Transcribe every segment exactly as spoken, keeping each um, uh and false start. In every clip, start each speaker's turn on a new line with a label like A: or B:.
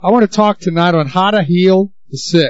A: I want to talk tonight on how to heal the sick.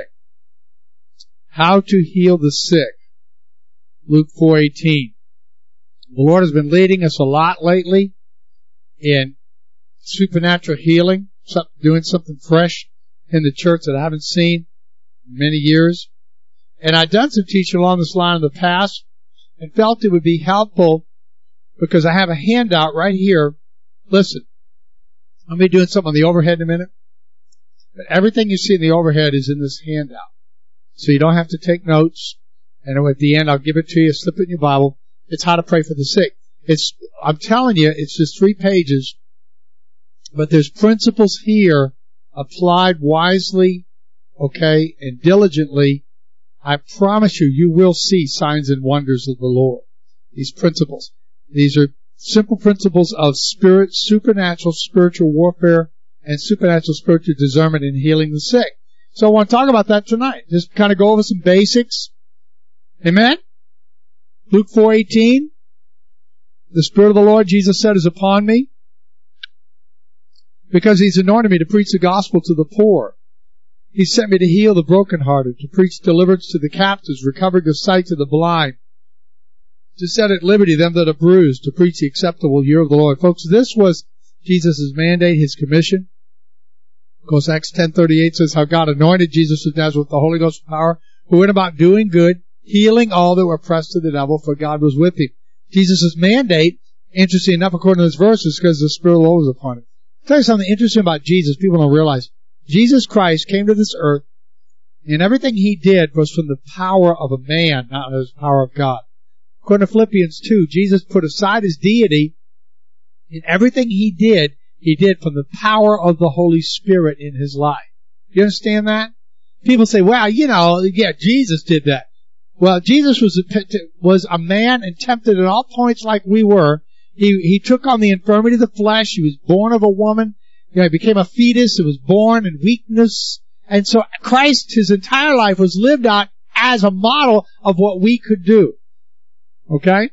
A: How to heal the sick. Luke four eighteen. The Lord has been leading us a lot lately in supernatural healing, doing something fresh in the church that I haven't seen in many years. And I've done some teaching along this line in the past and felt it would be helpful because I have a handout right here. Listen, I'm going to be doing something on the overhead in a minute. But everything you see in the overhead is in this handout. So you don't have to take notes. And at the end, I'll give it to you, slip it in your Bible. It's how to pray for the sick. It's, I'm telling you, it's just three pages. But there's principles here applied wisely, okay, and diligently. I promise you, you will see signs and wonders of the Lord. These principles. These are simple principles of spirit, supernatural spiritual warfare and supernatural spiritual discernment in healing the sick. So I want to talk about that tonight. Just kind of go over some basics. Amen? Luke four eighteen. The Spirit of the Lord, Jesus said, is upon me because He's anointed me to preach the gospel to the poor. He sent me to heal the brokenhearted, to preach deliverance to the captives, recovering the sight to the blind, to set at liberty them that are bruised, to preach the acceptable year of the Lord. Folks, this was Jesus' mandate, His commission. Of course, Acts ten thirty-eight says how God anointed Jesus of Nazareth with the Holy Ghost power, who went about doing good, healing all that were oppressed of the devil, for God was with him. Jesus' mandate, interesting enough, according to this verse, is because the Spirit of the Lord was upon him. I'll tell you something interesting about Jesus, people don't realize. Jesus Christ came to this earth, and everything He did was from the power of a man, not the power of God. According to Philippians two, Jesus put aside His deity, and everything He did, He did from the power of the Holy Spirit in His life. You understand that? People say, well, you know, yeah, Jesus did that. Well, Jesus was a, was a man and tempted at all points like we were. He, he took on the infirmity of the flesh. He was born of a woman. You know, he became a fetus. He was born in weakness. And so Christ, His entire life was lived out as a model of what we could do. Okay?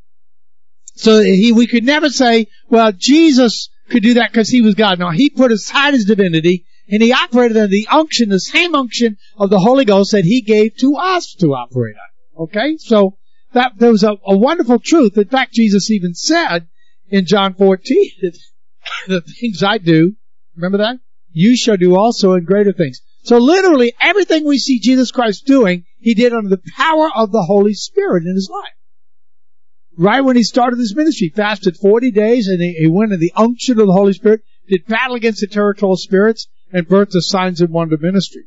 A: So he, we could never say, well, Jesus could do that because He was God. No, He put aside His divinity and He operated under the unction, the same unction of the Holy Ghost that He gave to us to operate on. Okay? So that, there was a, a wonderful truth. In fact, Jesus even said in John fourteen, the things I do, remember that? You shall do also in greater things. So literally everything we see Jesus Christ doing, He did under the power of the Holy Spirit in His life. Right when He started His ministry, He fasted forty days and He, he went in the unction of the Holy Spirit, did battle against the territorial spirits, and birthed the signs and wonder ministry.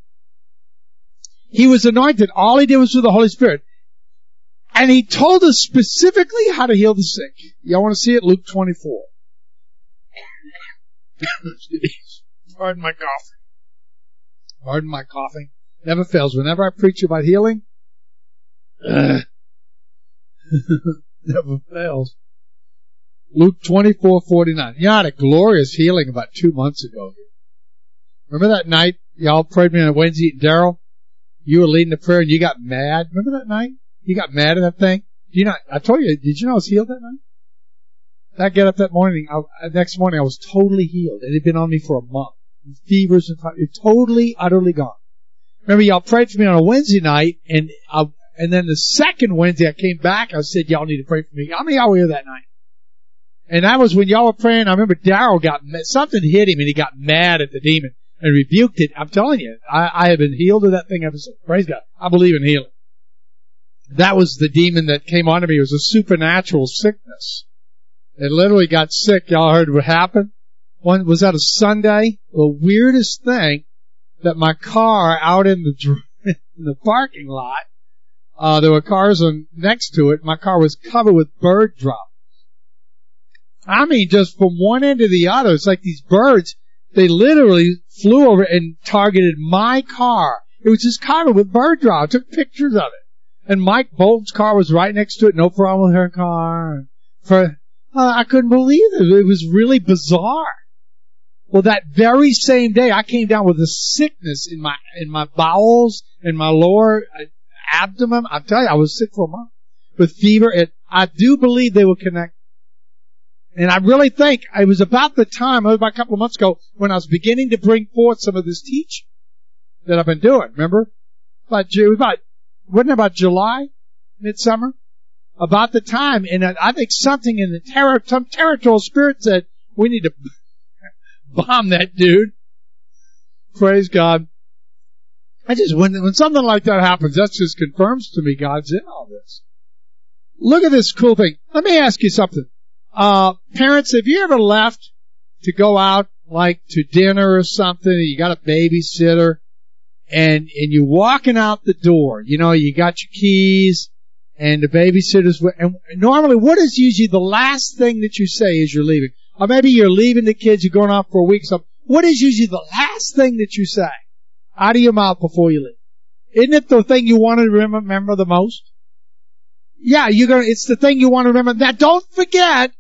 A: He was anointed. All He did was through the Holy Spirit. And He told us specifically how to heal the sick. Y'all want to see it? Luke twenty-four. Pardon my coughing. Pardon my coughing. Never fails. Whenever I preach about healing, uh, never fails. Luke twenty-four forty-nine. You had a glorious healing about two months ago. Remember that night y'all prayed me on Wednesday at Daryl? You were leading the prayer and you got mad. Remember that night? You got mad at that thing? Do you not? I told you. Did you know I was healed that night? I get up that morning. I, next morning I was totally healed. It had been on me for a month. Fevers and totally, utterly gone. Remember, y'all prayed for me on a Wednesday night, and I, and then the second Wednesday I came back. I said, y'all need to pray for me. How many of y'all were here that night? And that was when y'all were praying. I remember Daryl got something hit him, and he got mad at the demon and rebuked it. I'm telling you, I, I have been healed of that thing ever since. Praise God. I believe in healing. That was the demon that came onto me. It was a supernatural sickness. It literally got sick. Y'all heard what happened? One was that a Sunday. The weirdest thing that my car out in the in the parking lot, uh, there were cars on next to it. My car was covered with bird droppings. I mean, just from one end to the other, it's like these birds. They literally flew over and targeted my car. It was just covered with bird drops. I took pictures of it. And Mike Bolton's car was right next to it. No problem with her car. For uh, I couldn't believe it. It was really bizarre. Well, that very same day, I came down with a sickness in my in my bowels, in my lower abdomen. I'm telling you, I was sick for a month with fever. It, I do believe they will connect. And I really think it was about the time, it was about a couple of months ago, when I was beginning to bring forth some of this teaching that I've been doing. Remember? About, about wasn't it about July, midsummer? About the time, and I think something in the terror, some territorial spirit said, we need to bomb that dude. Praise God. I just, when, when something like that happens, that just confirms to me God's in all this. Look at this cool thing. Let me ask you something. Uh, parents, have you ever left to go out, like, to dinner or something, and you got a babysitter, and, and you're walking out the door, you know, you got your keys, and the babysitter's, and normally what is usually the last thing that you say as you're leaving? Or maybe you're leaving the kids, you're going off for a week, so what is usually the last thing that you say out of your mouth before you leave? Isn't it the thing you want to remember the most? Yeah, you're gonna, it's the thing you want to remember. Now don't forget,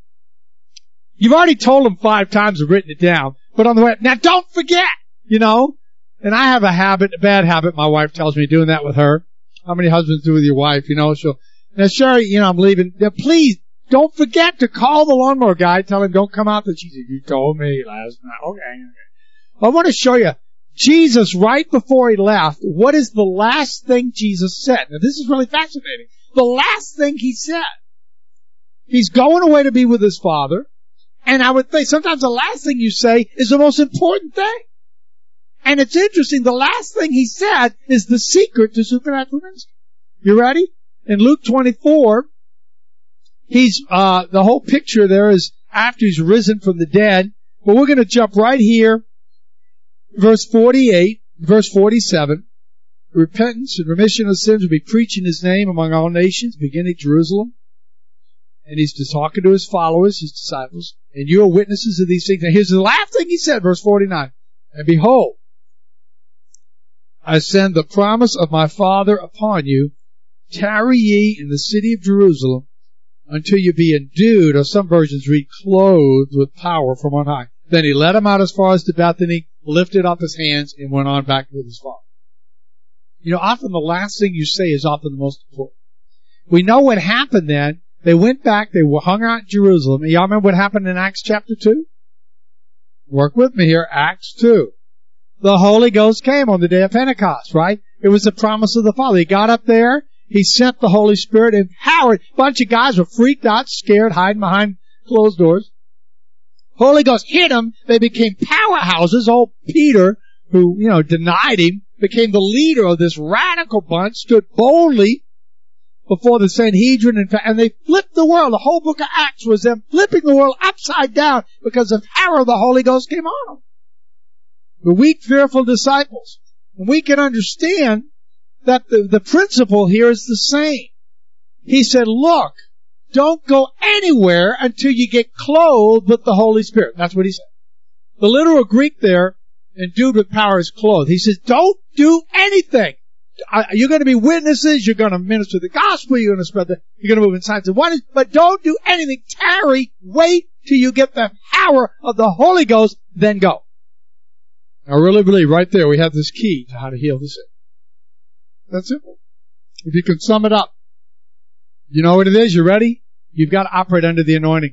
A: you've already told them five times and written it down, but on the way, now don't forget, you know? And I have a habit, a bad habit, my wife tells me, doing that with her. How many husbands do with your wife, you know? She'll, now Sherry, you know, I'm leaving. Now please, don't forget to call the lawnmower guy, tell him don't come out. That she said, you told me last night. Okay, okay. I want to show you, Jesus, right before he left, what is the last thing Jesus said? Now this is really fascinating. The last thing he said. He's going away to be with his Father, and I would think sometimes the last thing you say is the most important thing. And it's interesting, the last thing he said is the secret to supernatural ministry. You ready? In Luke twenty-four, he's, uh, the whole picture there is after he's risen from the dead. But we're going to jump right here, verse forty-eight, verse forty-seven. Repentance and remission of sins will be preached in his name among all nations, beginning at Jerusalem. And he's just talking to his followers, his disciples. And you are witnesses of these things. Now here's the last thing he said, verse forty-nine. And behold, I send the promise of my Father upon you. Tarry ye in the city of Jerusalem until you be endued, or some versions read clothed with power from on high. Then he led him out as far as to Bethany, lifted up his hands, and went on back with his Father. You know, often the last thing you say is often the most important. We know what happened then. They went back, they were hung out in Jerusalem. Y'all remember what happened in Acts chapter two? Work with me here, Acts two. The Holy Ghost came on the day of Pentecost, right? It was the promise of the Father. He got up there, he sent the Holy Spirit, empowered. A bunch of guys were freaked out, scared, hiding behind closed doors. Holy Ghost hit them, they became powerhouses. Old Peter, who, you know, denied him, became the leader of this radical bunch, stood boldly before the Sanhedrin, and they flipped the world. The whole book of Acts was them flipping the world upside down because the power of the Holy Ghost came on them. The weak, fearful disciples. And we can understand that the, the principle here is the same. He said, look, don't go anywhere until you get clothed with the Holy Spirit. That's what he said. The literal Greek there, endued with power, is clothed. He says, don't do anything. You're going to be witnesses. You're going to minister the gospel. You're going to spread the, you're going to move in signs and wonders, but don't do anything. Tarry, wait till you get the power of the Holy Ghost, then go. I really believe right there we have this key to how to heal the sick. That's simple. If you can sum it up, you know what it is? You ready? You've got to operate under the anointing.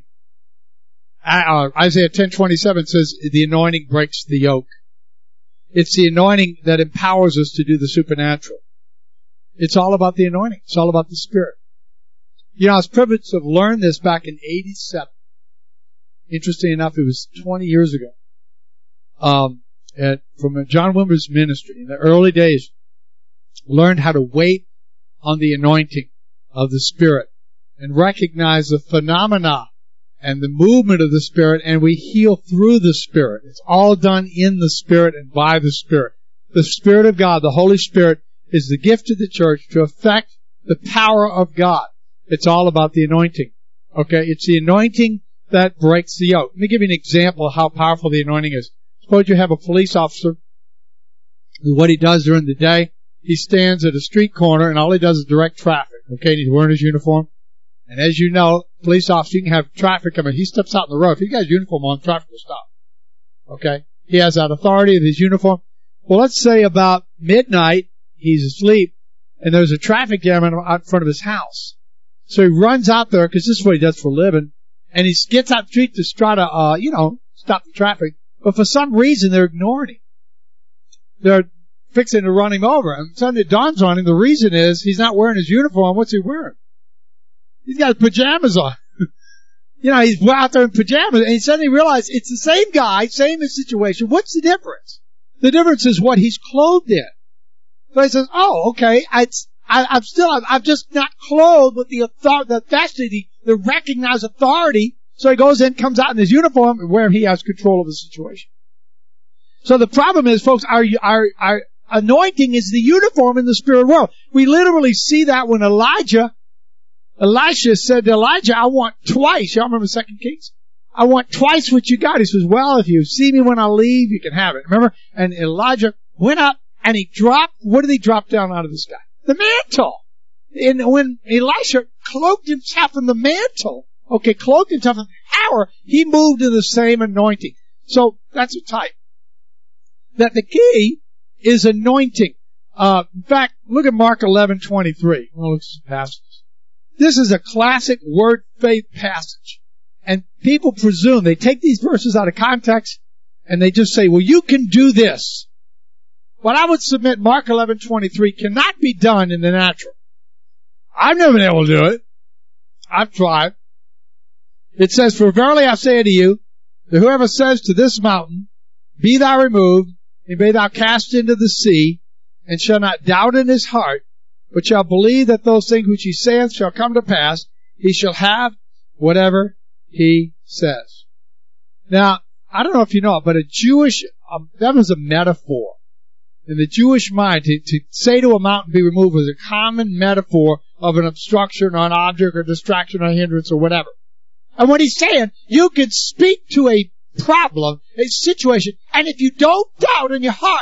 A: Uh, Isaiah ten twenty-seven says the anointing breaks the yoke. It's the anointing that empowers us to do the supernatural. It's all about the anointing. It's all about the Spirit. You know, I was privileged to have learned this back in eighty-seven. Interesting enough, it was twenty years ago. Um, at, from John Wimber's ministry in the early days, learned how to wait on the anointing of the Spirit and recognize the phenomena and the movement of the Spirit, and we heal through the Spirit. It's all done in the Spirit and by the Spirit. The Spirit of God, the Holy Spirit, is the gift to the church to affect the power of God. It's all about the anointing. Okay? It's the anointing that breaks the yoke. Let me give you an example of how powerful the anointing is. Suppose you have a police officer who, what he does during the day, he stands at a street corner and all he does is direct traffic. Okay? And he's wearing his uniform. And as you know, police officer, you can have traffic coming. He steps out in the road. If he got his uniform on, traffic will stop. Okay? He has that authority of his uniform. Well, let's say about midnight, he's asleep, and there's a traffic jam out in front of his house. So he runs out there, because this is what he does for a living, And he gets out the street to try to, uh, you know, stop the traffic. But for some reason, they're ignoring him. They're fixing to run him over. And suddenly it dawns on him, the reason is he's not wearing his uniform. What's he wearing? He's got his pajamas on. You know, he's out there in pajamas, and he suddenly realized it's the same guy, same situation. What's the difference? The difference is what he's clothed in. So he says, oh, okay, I, I, I'm still, I'm, I'm just not clothed with the authority, the fastity, the recognized authority. So he goes in, comes out in his uniform, where he has control of the situation. So the problem is, folks, our, our, our anointing is the uniform in the spirit world. We literally see that when Elijah Elisha said to Elijah, I want twice. Y'all remember Second Kings? I want twice what you got. He says, well, if you see me when I leave, you can have it. Remember? And Elijah went up and he dropped, what did he drop down out of the sky? The mantle. And when Elisha cloaked himself in the mantle, okay, cloaked himself in power, he moved in the same anointing. So that's a type. That the key is anointing. Uh, in fact, look at Mark eleven twenty-three. We'll look at some passages. This is a classic word faith passage. And people presume, they take these verses out of context, and they just say, well, you can do this. What I would submit, Mark eleven twenty-three cannot be done in the natural. I've never been able to do it. I've tried. It says, for verily I say unto you, that whoever says to this mountain, be thou removed, and be thou cast into the sea, and shall not doubt in his heart, but shall believe that those things which he saith shall come to pass, he shall have whatever he says. Now, I don't know if you know it, but a Jewish, um, that was a metaphor. In the Jewish mind, to, to say to a mountain be removed was a common metaphor of an obstruction or an object or distraction or hindrance or whatever. And what he's saying, you can speak to a problem, a situation, and if you don't doubt in your heart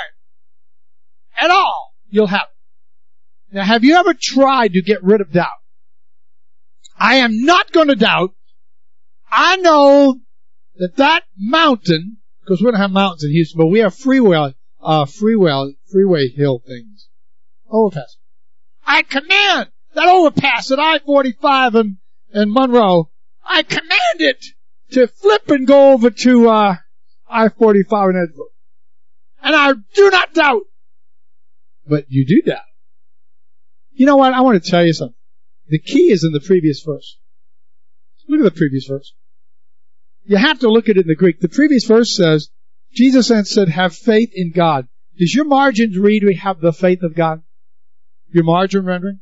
A: at all, you'll have it. Now, have you ever tried to get rid of doubt? I am not going to doubt. I know that that mountain, because we don't have mountains in Houston, but we have freeway, uh, freeway, freeway hill things. Overpass. I command that overpass at I forty-five and, and Monroe. I command it to flip and go over to, uh, I forty-five in Edgewood. And I do not doubt. But you do doubt. You know what? I want to tell you something. The key is in the previous verse. Look at the previous verse. You have to look at it in the Greek. The previous verse says, Jesus said, have faith in God. Does your margins read, we have the faith of God? Your margin rendering?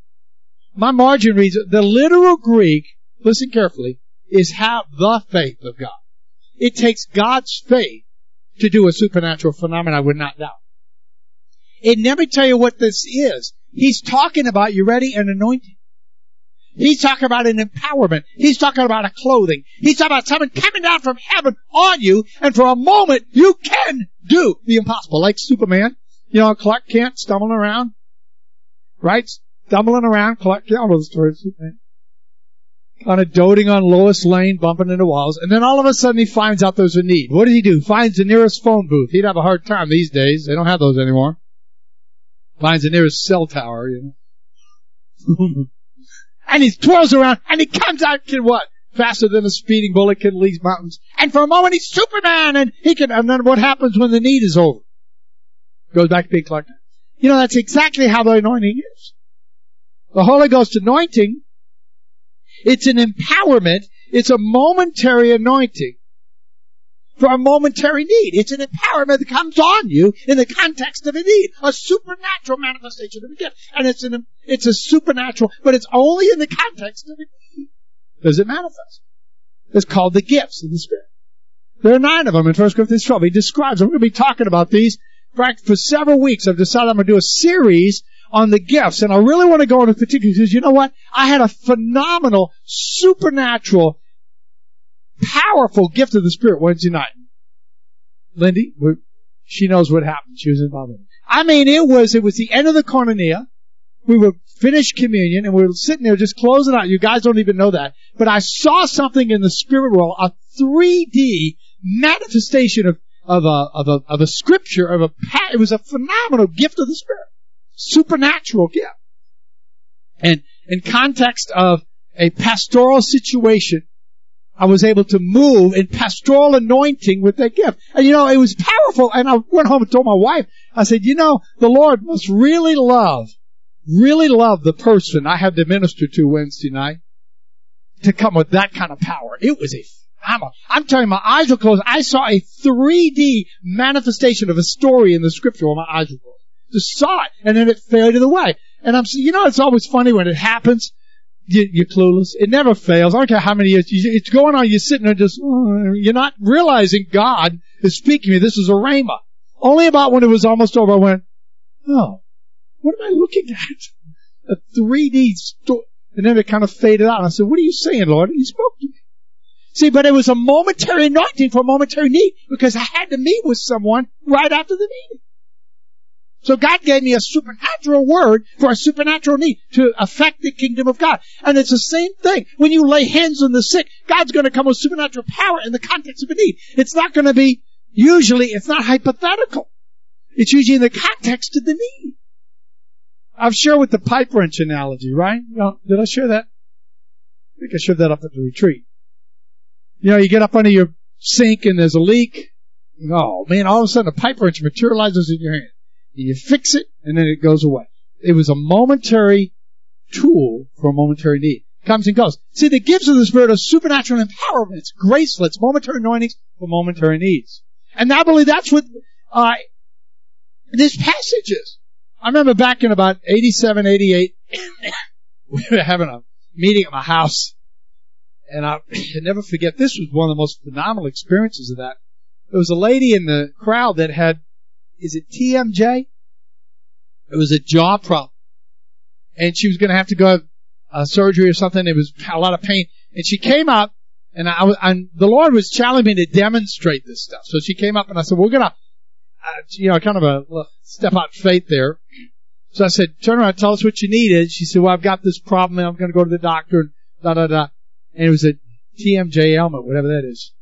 A: My margin reads, the literal Greek, listen carefully, is have the faith of God. It takes God's faith to do a supernatural phenomenon, I would not doubt. It never tell you what this is. He's talking about, you ready, an anointing. He's talking about an empowerment. He's talking about a clothing. He's talking about someone coming down from heaven on you, and for a moment, you can do the impossible. Like Superman. You know, Clark Kent stumbling around. Right? Stumbling around. Clark Kent, I know the story of Superman. Kind of doting on Lois Lane, bumping into walls. And then all of a sudden he finds out there's a need. What did he do? Finds the nearest phone booth. He'd have a hard time these days. They don't have those anymore. Finds the nearest cell tower, you know. And he twirls around, and he comes out, can what? Faster than a speeding bullet can leave mountains. And for a moment he's Superman, and he can, and then what happens when the need is over? Goes back to being Clark Kent. You know, that's exactly how the anointing is. The Holy Ghost anointing, it's an empowerment, it's a momentary anointing for a momentary need. It's an empowerment that comes on you in the context of a need, a supernatural manifestation of a gift. And it's an, it's a supernatural, but it's only in the context of a need. Does it manifest? It's called the gifts of the Spirit. There are nine of them in First Corinthians twelve. He describes them. We're going to be talking about these. In fact, for several weeks, I've decided I'm going to do a series on the gifts. And I really want to go into particulars because you know what? I had a phenomenal, supernatural, powerful gift of the Spirit Wednesday night. Lindy, she knows what happened. She was involved in it. I mean, it was, it was the end of the koinonia. We were finished communion and we were sitting there just closing out. You guys don't even know that. But I saw something in the spirit world, a three D manifestation of, of a, of a, of a scripture, of a, it was a phenomenal gift of the Spirit. Supernatural gift. And in context of a pastoral situation, I was able to move in pastoral anointing with that gift. And you know, it was powerful. And I went home and told my wife, I said, you know, the Lord must really love, really love the person I had to minister to Wednesday night to come with that kind of power. It was a, I'm, a, I'm telling you, my eyes were closed. I saw a three D manifestation of a story in the scripture while my eyes were closed. Just saw it, and then it faded away. And I'm saying, you know, it's always funny when it happens. You, you're clueless. It never fails. I don't care how many years. You, it's going on. You're sitting there just, uh, you're not realizing God is speaking to you. This is a rhema. Only about when it was almost over, I went, oh, what am I looking at? A three D story. And then it kind of faded out. And I said, what are you saying, Lord? And he spoke to me. See, but it was a momentary anointing for a momentary need because I had to meet with someone right after the meeting. So God gave me a supernatural word for a supernatural need to affect the kingdom of God. And it's the same thing. When you lay hands on the sick, God's going to come with supernatural power in the context of a need. It's not going to be, usually, it's not hypothetical. It's usually in the context of the need. I've shared with the pipe wrench analogy, right? You know, did I share that? I think I shared that up at the retreat. You know, you get up under your sink and there's a leak. Oh man, all of a sudden a pipe wrench materializes in your hand. You fix it, and then it goes away. It was a momentary tool for a momentary need. Comes and goes. See, the gifts of the Spirit are supernatural empowerment. It's graceful. It's momentary anointings for momentary needs. And I believe that's what uh, this passage is. I remember back in about eighty-seven, eighty-eight, we were having a meeting at my house, and I can never forget, this was one of the most phenomenal experiences of that. There was a lady in the crowd that had, is it T M J? It was a jaw problem. And she was going to have to go have uh, surgery or something. It was a lot of pain. And she came up, and I was, and the Lord was challenging me to demonstrate this stuff. So she came up, and I said, we're going to, uh, you know, kind of a step out faith there. So I said, turn around, tell us what you need is. She said, well, I've got this problem, and I'm going to go to the doctor, and da, da, da. And it was a T M J ailment, whatever that is.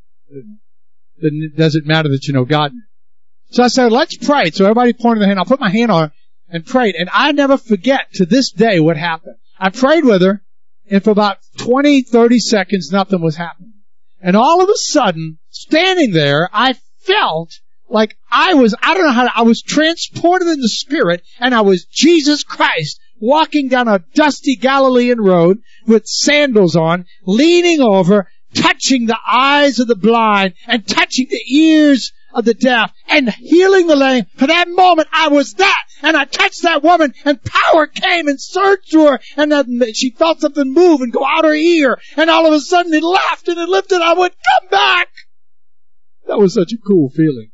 A: It doesn't matter that you know God. So I said, let's pray. So everybody pointed their hand. I'll put my hand on her and prayed. And I never forget to this day what happened. I prayed with her, and for about twenty, thirty seconds, nothing was happening. And all of a sudden, standing there, I felt like I was, I don't know how to, I was transported in the Spirit, and I was Jesus Christ walking down a dusty Galilean road with sandals on, leaning over, touching the eyes of the blind, and touching the ears of the deaf, and healing the lame. For that moment, I was that, and I touched that woman, and power came and surged through her, and then she felt something move and go out her ear, and all of a sudden it laughed and it lifted. I went, come back! That was such a cool feeling.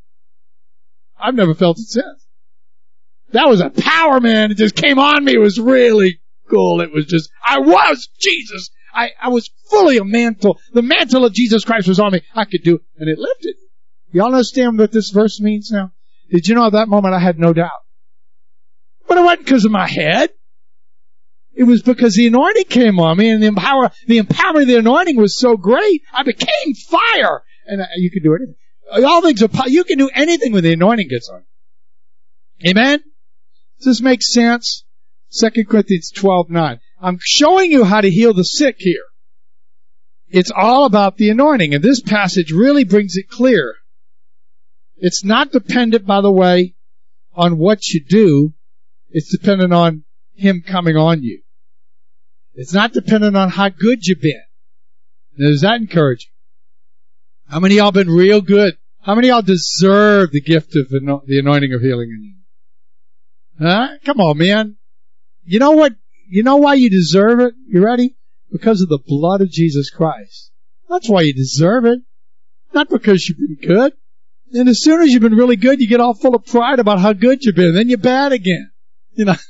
A: I've never felt it since. That was a power, man. It just came on me. It was really cool. It was just, I was Jesus. I, I was fully a mantle. The mantle of Jesus Christ was on me. I could do it, and it lifted. Y'all understand what this verse means now? Did you know at that moment I had no doubt? But it wasn't because of my head. It was because the anointing came on me, and the empower, the empowerment of the anointing was so great, I became fire. And uh, you can do anything. All things are, you can do anything when the anointing gets on. Amen? Does this make sense? Second Corinthians twelve nine. I'm showing you how to heal the sick here. It's all about the anointing, and this passage really brings it clear. It's not dependent, by the way, on what you do. It's dependent on Him coming on you. It's not dependent on how good you've been. Now, does that encourage you? How many of y'all been real good? How many of y'all deserve the gift of the anointing of healing in you? Huh? Come on, man. You know what? You know why you deserve it? You ready? Because of the blood of Jesus Christ. That's why you deserve it. Not because you've been good. And as soon as you've been really good, you get all full of pride about how good you've been. Then you're bad again. You know,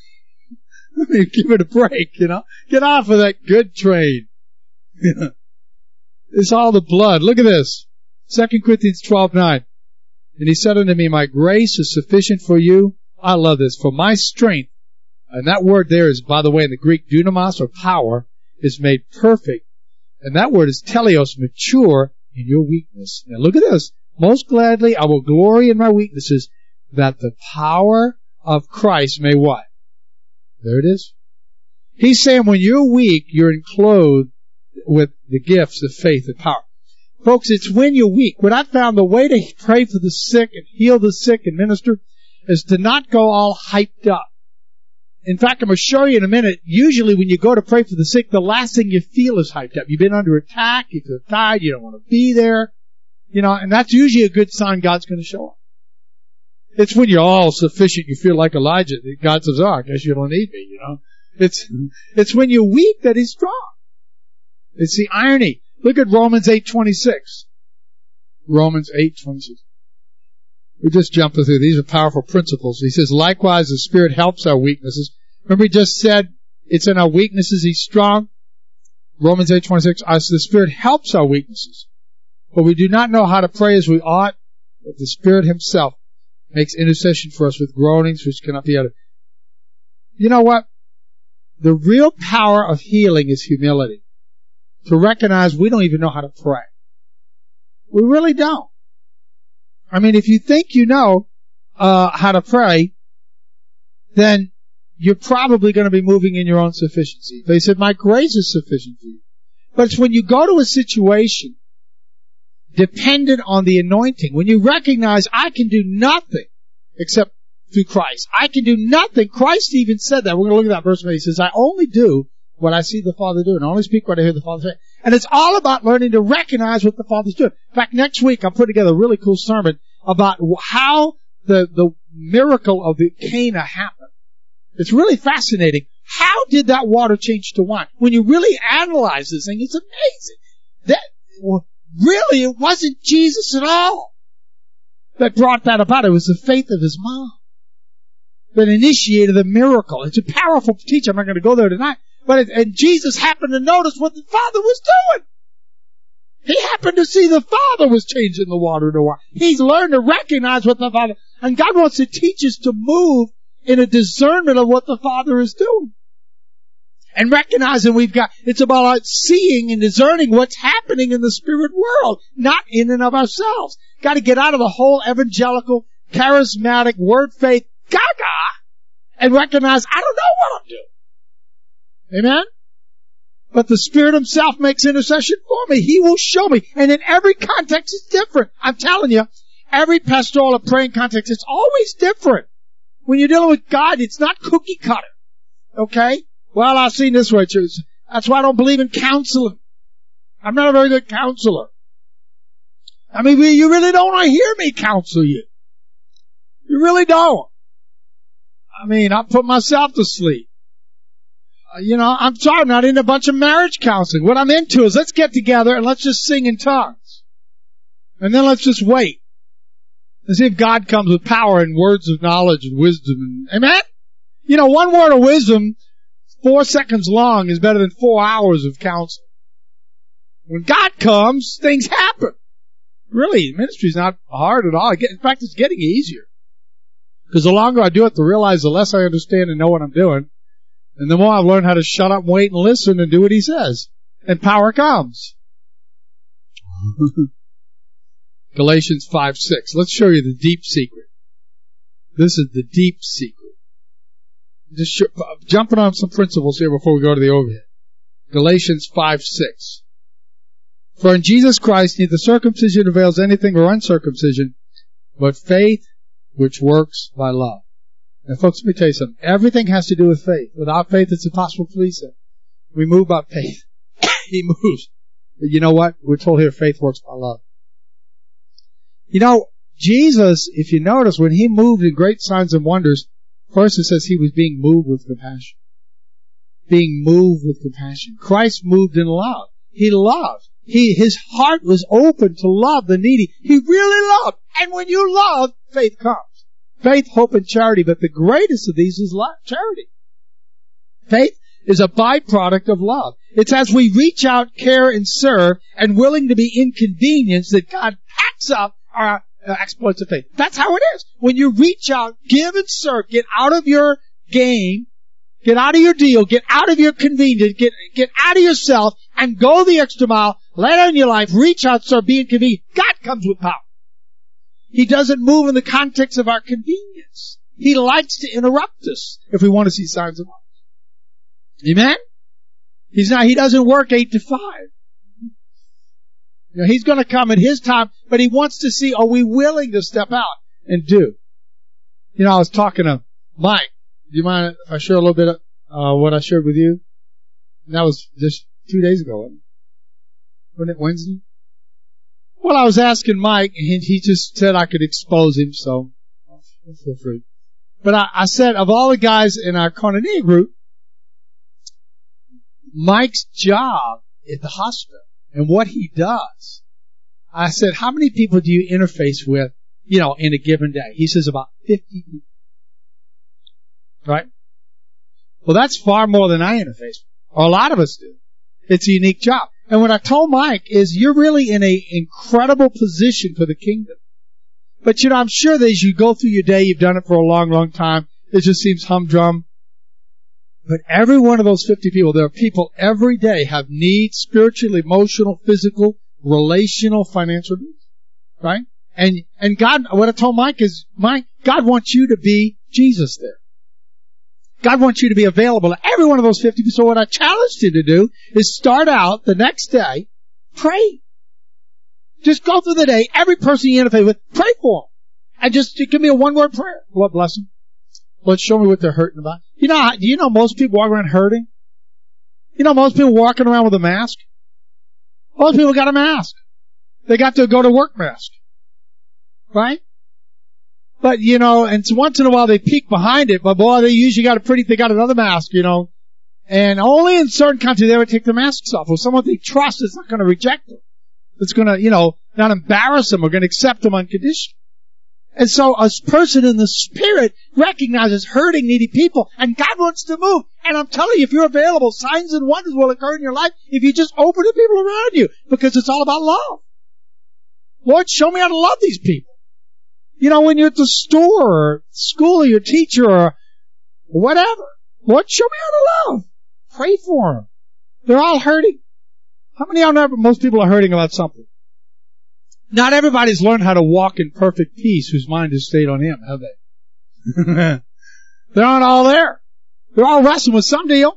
A: give it a break, you know. Get off of that good train. You know. It's all the blood. Look at this. Second Corinthians twelve nine. And he said unto me, my grace is sufficient for you. I love this. For my strength, and that word there is, by the way, in the Greek, dunamis, or power, is made perfect. And that word is teleos, mature in your weakness. Now look at this. Most gladly I will glory in my weaknesses, that the power of Christ may what? There it is. He's saying when you're weak, you're enclosed with the gifts of faith and power. Folks, it's when you're weak. What I found, the way to pray for the sick and heal the sick and minister is to not go all hyped up. In fact, I'm going to show you in a minute, usually when you go to pray for the sick, the last thing you feel is hyped up. You've been under attack, you feel tired, you don't want to be there, you know, and that's usually a good sign God's going to show up. It's when you're all sufficient, you feel like Elijah, that God says, oh, I guess you don't need me, you know. It's, it's when you're weak that He's strong. It's the irony. Look at Romans eight twenty-six. Romans eight twenty-six. We're just jumping through. These are powerful principles. He says, likewise, the Spirit helps our weaknesses. Remember, He just said, it's in our weaknesses He's strong. Romans eight twenty-six, as the Spirit helps our weaknesses. But we do not know how to pray as we ought, but the Spirit Himself makes intercession for us with groanings which cannot be uttered. You know what? The real power of healing is humility. To recognize we don't even know how to pray. We really don't. I mean, if you think you know uh how to pray, then you're probably going to be moving in your own sufficiency. They said, my grace is sufficient for you. But it's when you go to a situation dependent on the anointing, when you recognize I can do nothing except through Christ. I can do nothing. Christ even said that. We're going to look at that verse. He says, I only do what I see the Father do, and I only speak what I hear the Father say. And it's all about learning to recognize what the Father's doing. In fact, next week I'm putting together a really cool sermon about how the, the miracle of the Cana happened. It's really fascinating. How did that water change to wine? When you really analyze this thing, it's amazing. That, well, really, it wasn't Jesus at all that brought that about. It was the faith of his mom that initiated the miracle. It's a powerful teaching. I'm not going to go there tonight. But it, and Jesus happened to notice what the Father was doing. He happened to see the Father was changing the water into wine. He's learned to recognize what the Father, and God wants to teach us to move in a discernment of what the Father is doing. And recognizing we've got, it's about seeing and discerning what's happening in the spirit world, not in and of ourselves. Got to get out of the whole evangelical, charismatic, word faith gaga and recognize I don't know what I'm doing. Amen? But the Spirit Himself makes intercession for me. He will show me. And in every context, it's different. I'm telling you, every pastoral or praying context, it's always different. When you're dealing with God, it's not cookie cutter. Okay? Well, I've seen this way, church. That's why I don't believe in counseling. I'm not a very good counselor. I mean, you really don't want to hear me counsel you. You really don't. I mean, I put myself to sleep. You know, I'm sorry, I'm not into a bunch of marriage counseling. What I'm into is let's get together and let's just sing in tongues. And then let's just wait. And see if God comes with power and words of knowledge and wisdom. And, amen? You know, one word of wisdom, four seconds long, is better than four hours of counseling. When God comes, things happen. Really, ministry's not hard at all. In fact, it's getting easier. Because the longer I do it, to realize the less I understand and know what I'm doing. And the more I've learned how to shut up, wait, and listen and do what He says. And power comes. Galatians five six. Let's show you the deep secret. This is the deep secret. Just sh- jumping on some principles here before we go to the overhead. Galatians five six. For in Jesus Christ neither circumcision avails anything or uncircumcision, but faith which works by love. And folks, let me tell you something. Everything has to do with faith. Without faith, it's impossible to please Him. We move by faith. He moves. But you know what? We're told here faith works by love. You know, Jesus, if you notice, when He moved in great signs and wonders, first it says He was being moved with compassion. Being moved with compassion. Christ moved in love. He loved. He, His heart was open to love the needy. He really loved. And when you love, faith comes. Faith, hope, and charity, but the greatest of these is love, charity. Faith is a byproduct of love. It's as we reach out, care, and serve, and willing to be inconvenienced that God packs up our uh, exploits of faith. That's how it is. When you reach out, give and serve, get out of your game, get out of your deal, get out of your convenience, get get out of yourself, and go the extra mile, lay down your life, reach out, serve, be inconvenient. God comes with power. He doesn't move in the context of our convenience. He likes to interrupt us if we want to see signs of life. Amen? He's not, He doesn't work eight to five. You know, he's going to come at his time, but he wants to see, are we willing to step out and do? You know, I was talking to Mike. Do you mind if I share a little bit of uh, what I shared with you? And that was just two days ago. Wasn't it Wednesday? Well, I was asking Mike, and he just said I could expose him, so feel free. But I, I said, of all the guys in our Koinonia group, Mike's job at the hospital and what he does, I said, how many people do you interface with, you know, in a given day? He says about fifty people. Right? Well, that's far more than I interface with. Or a lot of us do. It's a unique job. And what I told Mike is you're really in an incredible position for the kingdom. But, you know, I'm sure that as you go through your day, you've done it for a long, long time. It just seems humdrum. But every one of those fifty people, there are people every day have needs, spiritual, emotional, physical, relational, financial needs. Right? And, and God, what I told Mike is, Mike, God wants you to be Jesus there. God wants you to be available to every one of those fifty. So what I challenged you to do is start out the next day, pray. Just go through the day, every person you interface with, pray for them. And just give me a one-word prayer. Lord bless them. Lord, show me what they're hurting about. You know, do you know most people walk around hurting? You know, most people walking around with a mask? Most people got a mask. They got to go to work mask. Right? But, you know, and once in a while they peek behind it, but boy, they usually got a pretty, they got another mask, you know. And only in certain countries they would take their masks off. Or someone they trust is not going to reject them. It's going to, you know, not embarrass them or going to accept them unconditionally. And so a person in the spirit recognizes hurting, needy people, and God wants to move. And I'm telling you, if you're available, signs and wonders will occur in your life if you just open to people around you, because it's all about love. Lord, show me how to love these people. You know, when you're at the store or school or your teacher or whatever, Lord, show me how to love. Pray for them. They're all hurting. How many of y'all know most people are hurting about something? Not everybody's learned how to walk in perfect peace whose mind has stayed on Him, have they? They're not all there. They're all wrestling with some deal.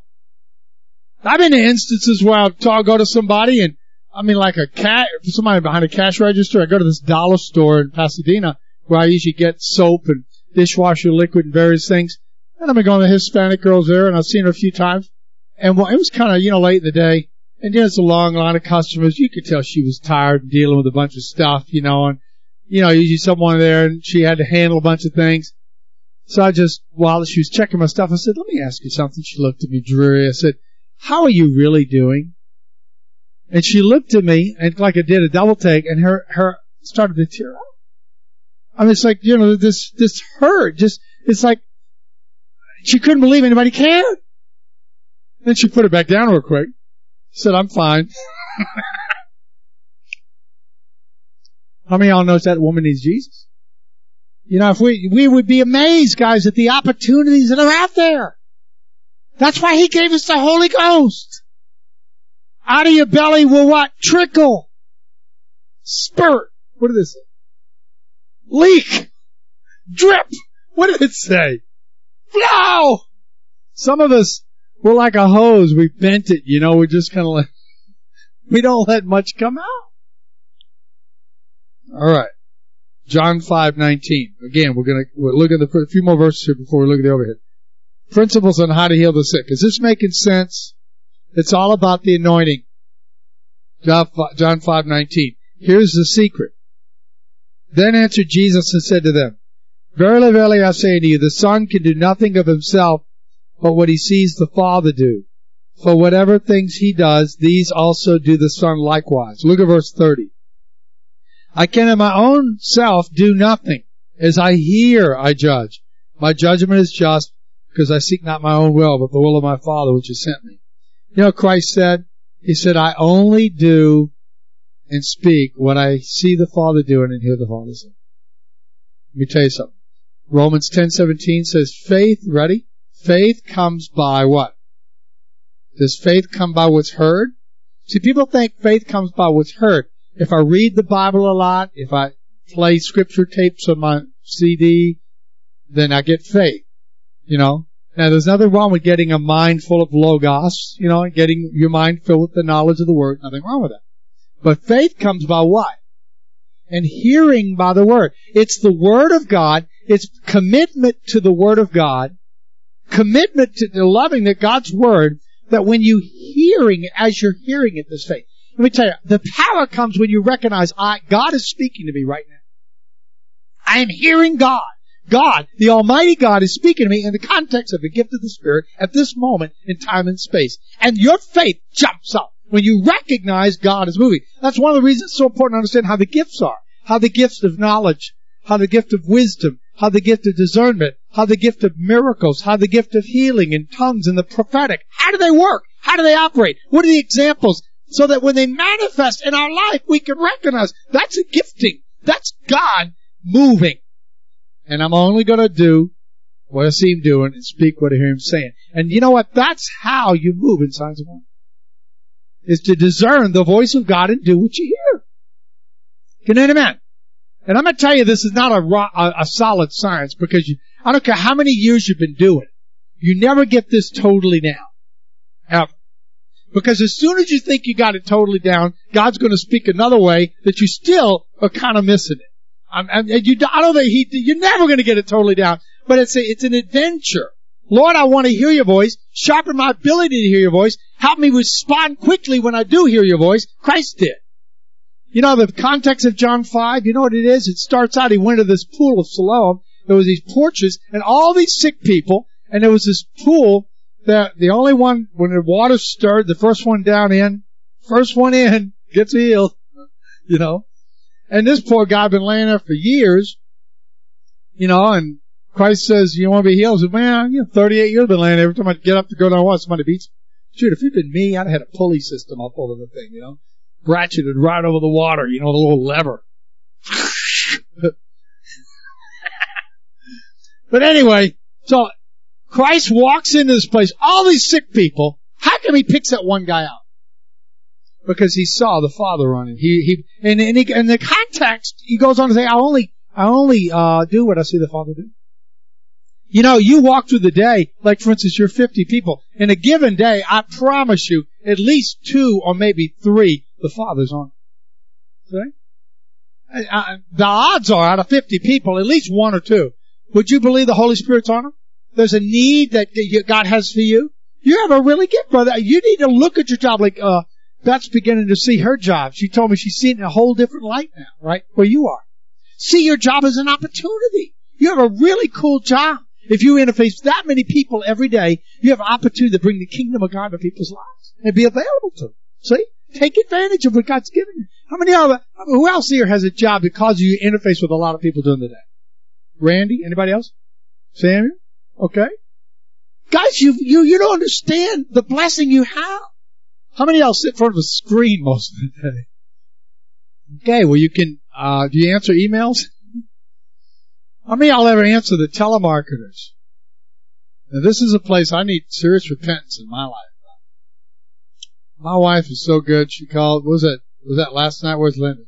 A: I've been in instances where I'll talk, go to somebody and, I mean, like a cat, somebody behind a cash register. I go to this dollar store in Pasadena where I usually get soap and dishwasher liquid and various things. And I've been going to Hispanic girls there, and I've seen her a few times. And well, it was kind of, you know, late in the day. And there's a long line of customers. You could tell she was tired and dealing with a bunch of stuff, you know, and, you know, usually someone there and she had to handle a bunch of things. So I just, while she was checking my stuff, I said, let me ask you something. She looked at me dreary. I said, how are you really doing? And she looked at me and like I did a double take and her, her started to tear up. I mean, it's like, you know, this, this hurt. Just, it's like, she couldn't believe anybody cared. Then she put it back down real quick. Said, I'm fine. How many of y'all knows that woman needs Jesus? You know, if we, we would be amazed, guys, at the opportunities that are out there. That's why He gave us the Holy Ghost. Out of your belly will what? Trickle. Spurt. What did it say? Leak. Drip. What did it say? Flow. Some of us, we're like a hose. We bent it, you know, we just kind of like, we don't let much come out. All right. John five nineteen. Again, we're going to we'll look at the, a few more verses here before we look at the overhead. Principles on how to heal the sick. Is this making sense? It's all about the anointing. John five nineteen. Here's the secret. Then answered Jesus and said to them, Verily, verily, I say unto you, the Son can do nothing of himself, but what he sees the Father do. For whatever things he does, these also do the Son likewise. Look at verse thirty. I can in my own self do nothing. As I hear, I judge. My judgment is just, because I seek not my own will, but the will of my Father which has sent me. You know what Christ said? He said, I only do and speak what I see the Father doing and hear the Father say. Let me tell you something. Romans ten seventeen says, faith, ready? Faith comes by what? Does faith come by what's heard? See, people think faith comes by what's heard. If I read the Bible a lot, if I play scripture tapes on my C D, then I get faith. You know? Now, there's nothing wrong with getting a mind full of logos, you know, and getting your mind filled with the knowledge of the Word. Nothing wrong with that. But faith comes by what? And hearing by the Word. It's the Word of God. It's commitment to the Word of God. Commitment to the loving that God's Word, that when you hearing, as you're hearing it, this faith. Let me tell you, the power comes when you recognize, I, God is speaking to me right now. I am hearing God. God, the Almighty God, is speaking to me in the context of the gift of the Spirit at this moment in time and space. And your faith jumps up when you recognize God is moving. That's one of the reasons it's so important to understand how the gifts are. How the gifts of knowledge, how the gift of wisdom, how the gift of discernment, how the gift of miracles, how the gift of healing and tongues and the prophetic. How do they work? How do they operate? What are the examples? So that when they manifest in our life, we can recognize that's a gifting. That's God moving. And I'm only going to do what I see Him doing and speak what I hear Him saying. And you know what? That's how you move in signs and wonders. Is to discern the voice of God and do what you hear. Can you amen? And I'm going to tell you this is not a, a, a solid science because you, I don't care how many years you've been doing it. You never get this totally down. Ever. Because as soon as you think you got it totally down, God's going to speak another way that you still are kind of missing it. I'm, I'm, you, I don't think he, you're never going to get it totally down, but it's a, it's an adventure. Lord, I want to hear your voice. Sharpen my ability to hear your voice. Help me respond quickly when I do hear your voice. Christ did. You know, the context of John five, you know what it is? It starts out, he went to this pool of Siloam. There was these porches and all these sick people, and there was this pool that the only one, when the water stirred, the first one down in, first one in, gets healed. You know? And this poor guy had been laying there for years, you know, and Christ says, you want to be healed? I said, man, you know, thirty-eight years I've been laying there. Every time I get up to go down one, somebody beats me. Shoot, if it'd been me, I'd have had a pulley system up over the thing, you know, ratcheted right over the water, you know, the little lever. But anyway, so Christ walks into this place, all these sick people. How come he picks that one guy out? Because he saw the Father on him. He, he, and, and he, in the context, he goes on to say, I only, I only, uh, do what I see the Father do. You know, you walk through the day, like for instance, you're fifty people. In a given day, I promise you, at least two or maybe three, the Father's on. See? I, I, the odds are, out of fifty people, at least one or two. Would you believe the Holy Spirit's on them? There's a need that God has for you. You have a really gift, brother. You need to look at your job like, uh, Beth's beginning to see her job. She told me she's seeing it in a whole different light now, right? Where you are. See your job as an opportunity. You have a really cool job. If you interface that many people every day, you have an opportunity to bring the kingdom of God to people's lives and be available to them. See? Take advantage of what God's given you. How many other, who else here has a job that causes you to interface with a lot of people during the day? Randy? Anybody else? Samuel? Okay. Guys, you, you, you don't understand the blessing you have. How many of y'all sit in front of a screen most of the day? Okay, well you can, uh, do you answer emails? How many of y'all ever answer the telemarketers? Now this is a place I need serious repentance in my life. My wife is so good, she called, what was that, was that last night? Where's Linda?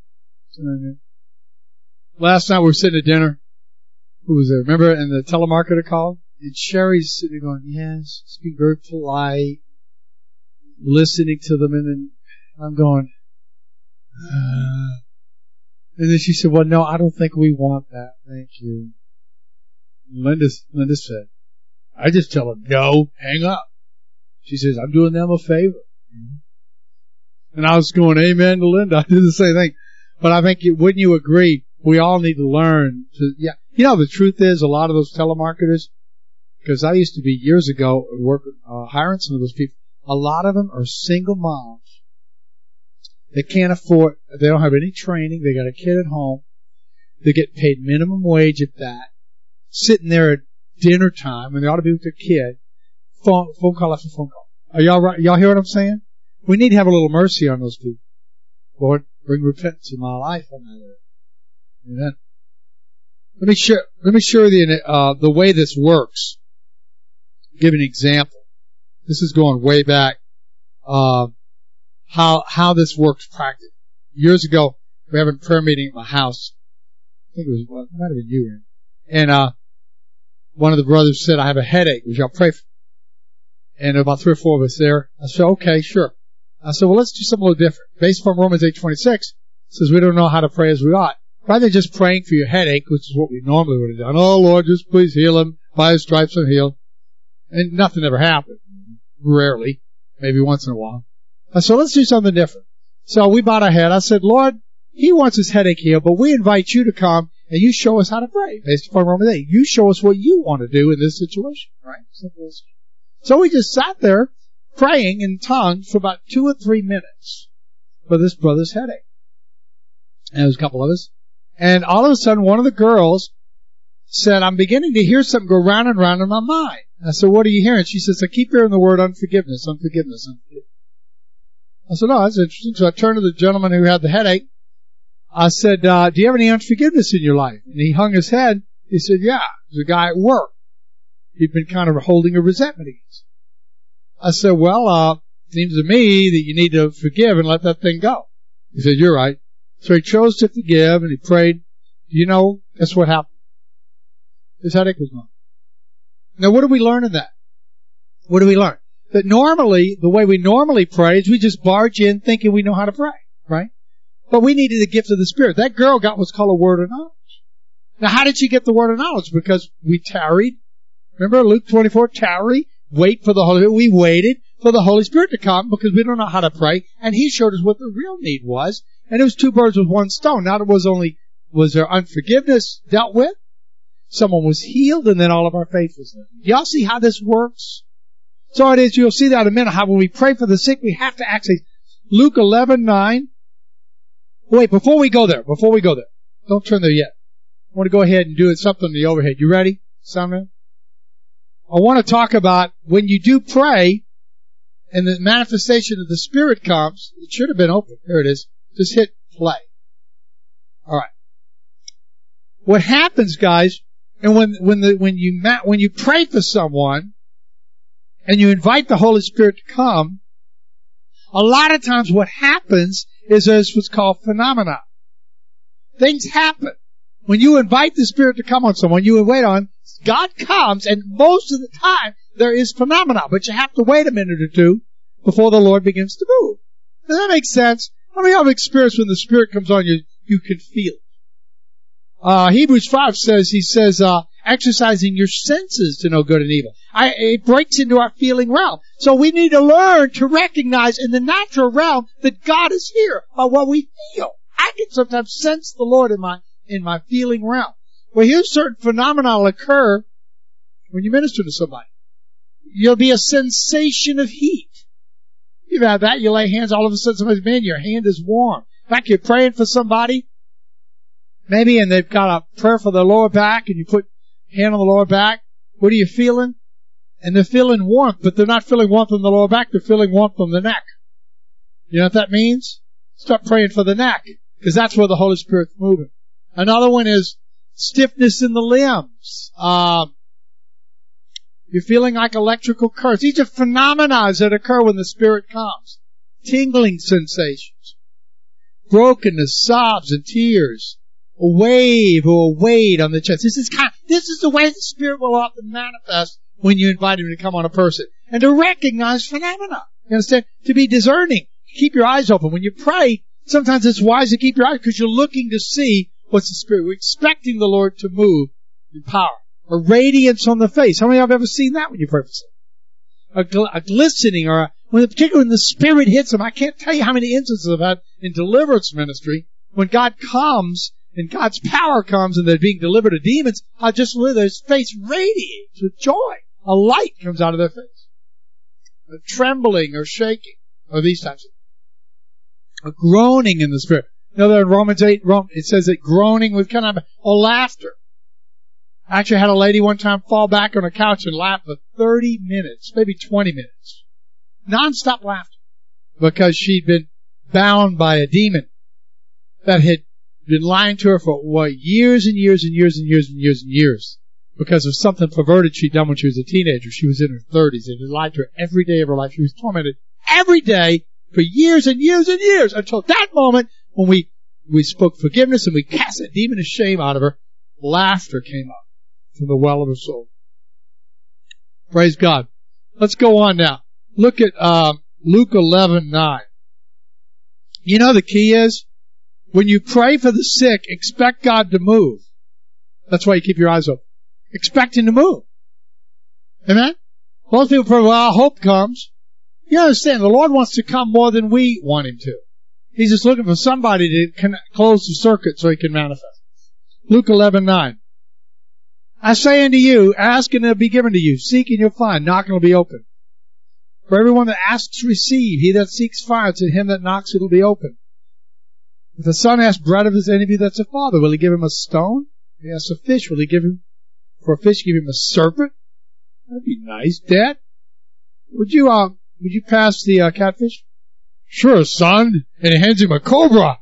A: Last night we were sitting at dinner. Who was there? Remember? And the telemarketer called? And Sherry's sitting there going, yes, just being very polite, listening to them, and then I'm going, uh, and then she said, well, no, I don't think we want that. Thank you. Linda, Linda said, I just tell them, no, hang up. She says, I'm doing them a favor. And I was going, amen to Linda. I did the same thing. But I think, you, wouldn't you agree, we all need to learn to, yeah. You know, the truth is, a lot of those telemarketers, because I used to be years ago work, uh, hiring some of those people, a lot of them are single moms. They can't afford, they don't have any training, they got a kid at home, they get paid minimum wage at that, sitting there at dinner time, and they ought to be with their kid, phone, phone call after phone call. Are y'all right? Y'all hear what I'm saying? We need to have a little mercy on those people. Lord, bring repentance in my life on that area. Amen. Let me share, let me share the, uh, the way this works. Give an example. This is going way back, uh, how, how this works practically. Years ago, we were having a prayer meeting at my house. I think it was, well, it might have been you, Aaron. And, uh, one of the brothers said, I have a headache. Would y'all pray for me? And about three or four of us there. I said, okay, sure. I said, well, let's do something a little different. Based upon Romans eight twenty-six, it says we don't know how to pray as we ought. Rather than just praying for your headache, which is what we normally would have done. Oh, Lord, just please heal him. By his stripes I'm healed. And nothing ever happened. Rarely. Maybe once in a while. I said, let's do something different. So we bowed our head. I said, Lord, he wants his headache healed, but we invite you to come and you show us how to pray. Based upon Romans eight. You show us what you want to do in this situation. Right? So we just sat there praying in tongues for about two or three minutes for this brother's headache. And there was a couple of us. And all of a sudden, one of the girls said, I'm beginning to hear something go round and round in my mind. I said, what are you hearing? She says, I keep hearing the word unforgiveness, unforgiveness, unforgiveness. I said, oh, that's interesting. So I turned to the gentleman who had the headache. I said, uh, do you have any unforgiveness in your life? And he hung his head. He said, yeah. There's a guy at work. He'd been kind of holding a resentment against. I said, well, uh, seems to me that you need to forgive and let that thing go. He said, you're right. So he chose to forgive and he prayed. You know, that's what happened. His headache was gone. Now, what do we learn in that? What do we learn? That normally, the way we normally pray is we just barge in thinking we know how to pray, right? But we needed the gift of the Spirit. That girl got what's called a word of knowledge. Now, how did she get the word of knowledge? Because we tarried. Remember Luke twenty-four, tarry, wait for the Holy Spirit. We waited for the Holy Spirit to come because we don't know how to pray. And he showed us what the real need was. And it was two birds with one stone. Not it was only, was there unforgiveness dealt with? Someone was healed and then all of our faith was there. Y'all see how this works? So it is, you'll see that in a minute, how when we pray for the sick, we have to actually, Luke eleven nine. Wait, before we go there, before we go there, don't turn there yet. I want to go ahead and do something in the overhead. You ready, Soundman? I want to talk about when you do pray and the manifestation of the Spirit comes, it should have been open. There it is. Just hit play. Alright. What happens, guys, and when, when the, when you, when you pray for someone, and you invite the Holy Spirit to come, a lot of times what happens is there's what's called phenomena. Things happen. When you invite the Spirit to come on someone, you wait on, God comes, and most of the time, there is phenomena, but you have to wait a minute or two before the Lord begins to move. Does that make sense? How many of you have experience when the Spirit comes on you, you can feel it? Uh, Hebrews five says, he says, uh, exercising your senses to know good and evil. I, it breaks into our feeling realm. So we need to learn to recognize in the natural realm that God is here by what we feel. I can sometimes sense the Lord in my, in my feeling realm. Well, here's certain phenomena will occur when you minister to somebody. There'll be a sensation of heat. You've had that. You lay hands, all of a sudden somebody's man, your hand is warm. In fact, you're praying for somebody, maybe, and they've got a prayer for their lower back, and you put hand on the lower back. What are you feeling? And they're feeling warmth, but they're not feeling warmth on the lower back, they're feeling warmth on the neck. You know what that means? Start praying for the neck, because that's where the Holy Spirit's moving. Another one is stiffness in the limbs. Um, You're feeling like electrical currents. These are phenomena that occur when the Spirit comes. Tingling sensations. Brokenness, sobs, and tears. A wave or a weight on the chest. This is kind of, this is the way the Spirit will often manifest when you invite Him to come on a person. And to recognize phenomena. You understand? To be discerning. Keep your eyes open. When you pray, sometimes it's wise to keep your eyes because you're looking to see what's the Spirit. We're expecting the Lord to move in power. A radiance on the face. How many of you have ever seen that when you pray for someone? A, gl- a glistening, or a, when, particularly when the Spirit hits them. I can't tell you how many instances I've had in deliverance ministry when God comes and God's power comes and they're being delivered of demons. I just with their face radiates with joy. A light comes out of their face. A trembling or shaking, or these types of, a groaning in the Spirit. You know, there in Romans eight, it says that groaning with kind of a laughter. I actually had a lady one time fall back on a couch and laugh for thirty minutes, maybe twenty minutes. Non-stop laughter. Because she'd been bound by a demon that had been lying to her for what, years and years and years and years and years and years. Because of something perverted she'd done when she was a teenager. She was in her thirties. It had lied to her every day of her life. She was tormented every day for years and years and years until that moment when we, we spoke forgiveness and we cast that demon of shame out of her. Laughter came up from the well of her soul. Praise God. Let's go on now. Look at uh, Luke eleven nine. You know the key is, when you pray for the sick, expect God to move. That's why you keep your eyes open. Expect Him to move. Amen? Most people pray, well, hope comes. You understand, the Lord wants to come more than we want Him to. He's just looking for somebody to con- close the circuit so He can manifest. Luke eleven nine. I say unto you, ask and it will be given to you. Seek and you'll find. Knock and it will be open. For everyone that asks, receive. He that seeks finds. And him that knocks, it will be open. If the son asks bread of his enemy, that's a father. Will he give him a stone? If he asks a fish, will he give him, for a fish, give him a serpent? That'd be nice, Dad. Would you, uh, would you pass the, uh, catfish? Sure, son. And he hands him a cobra.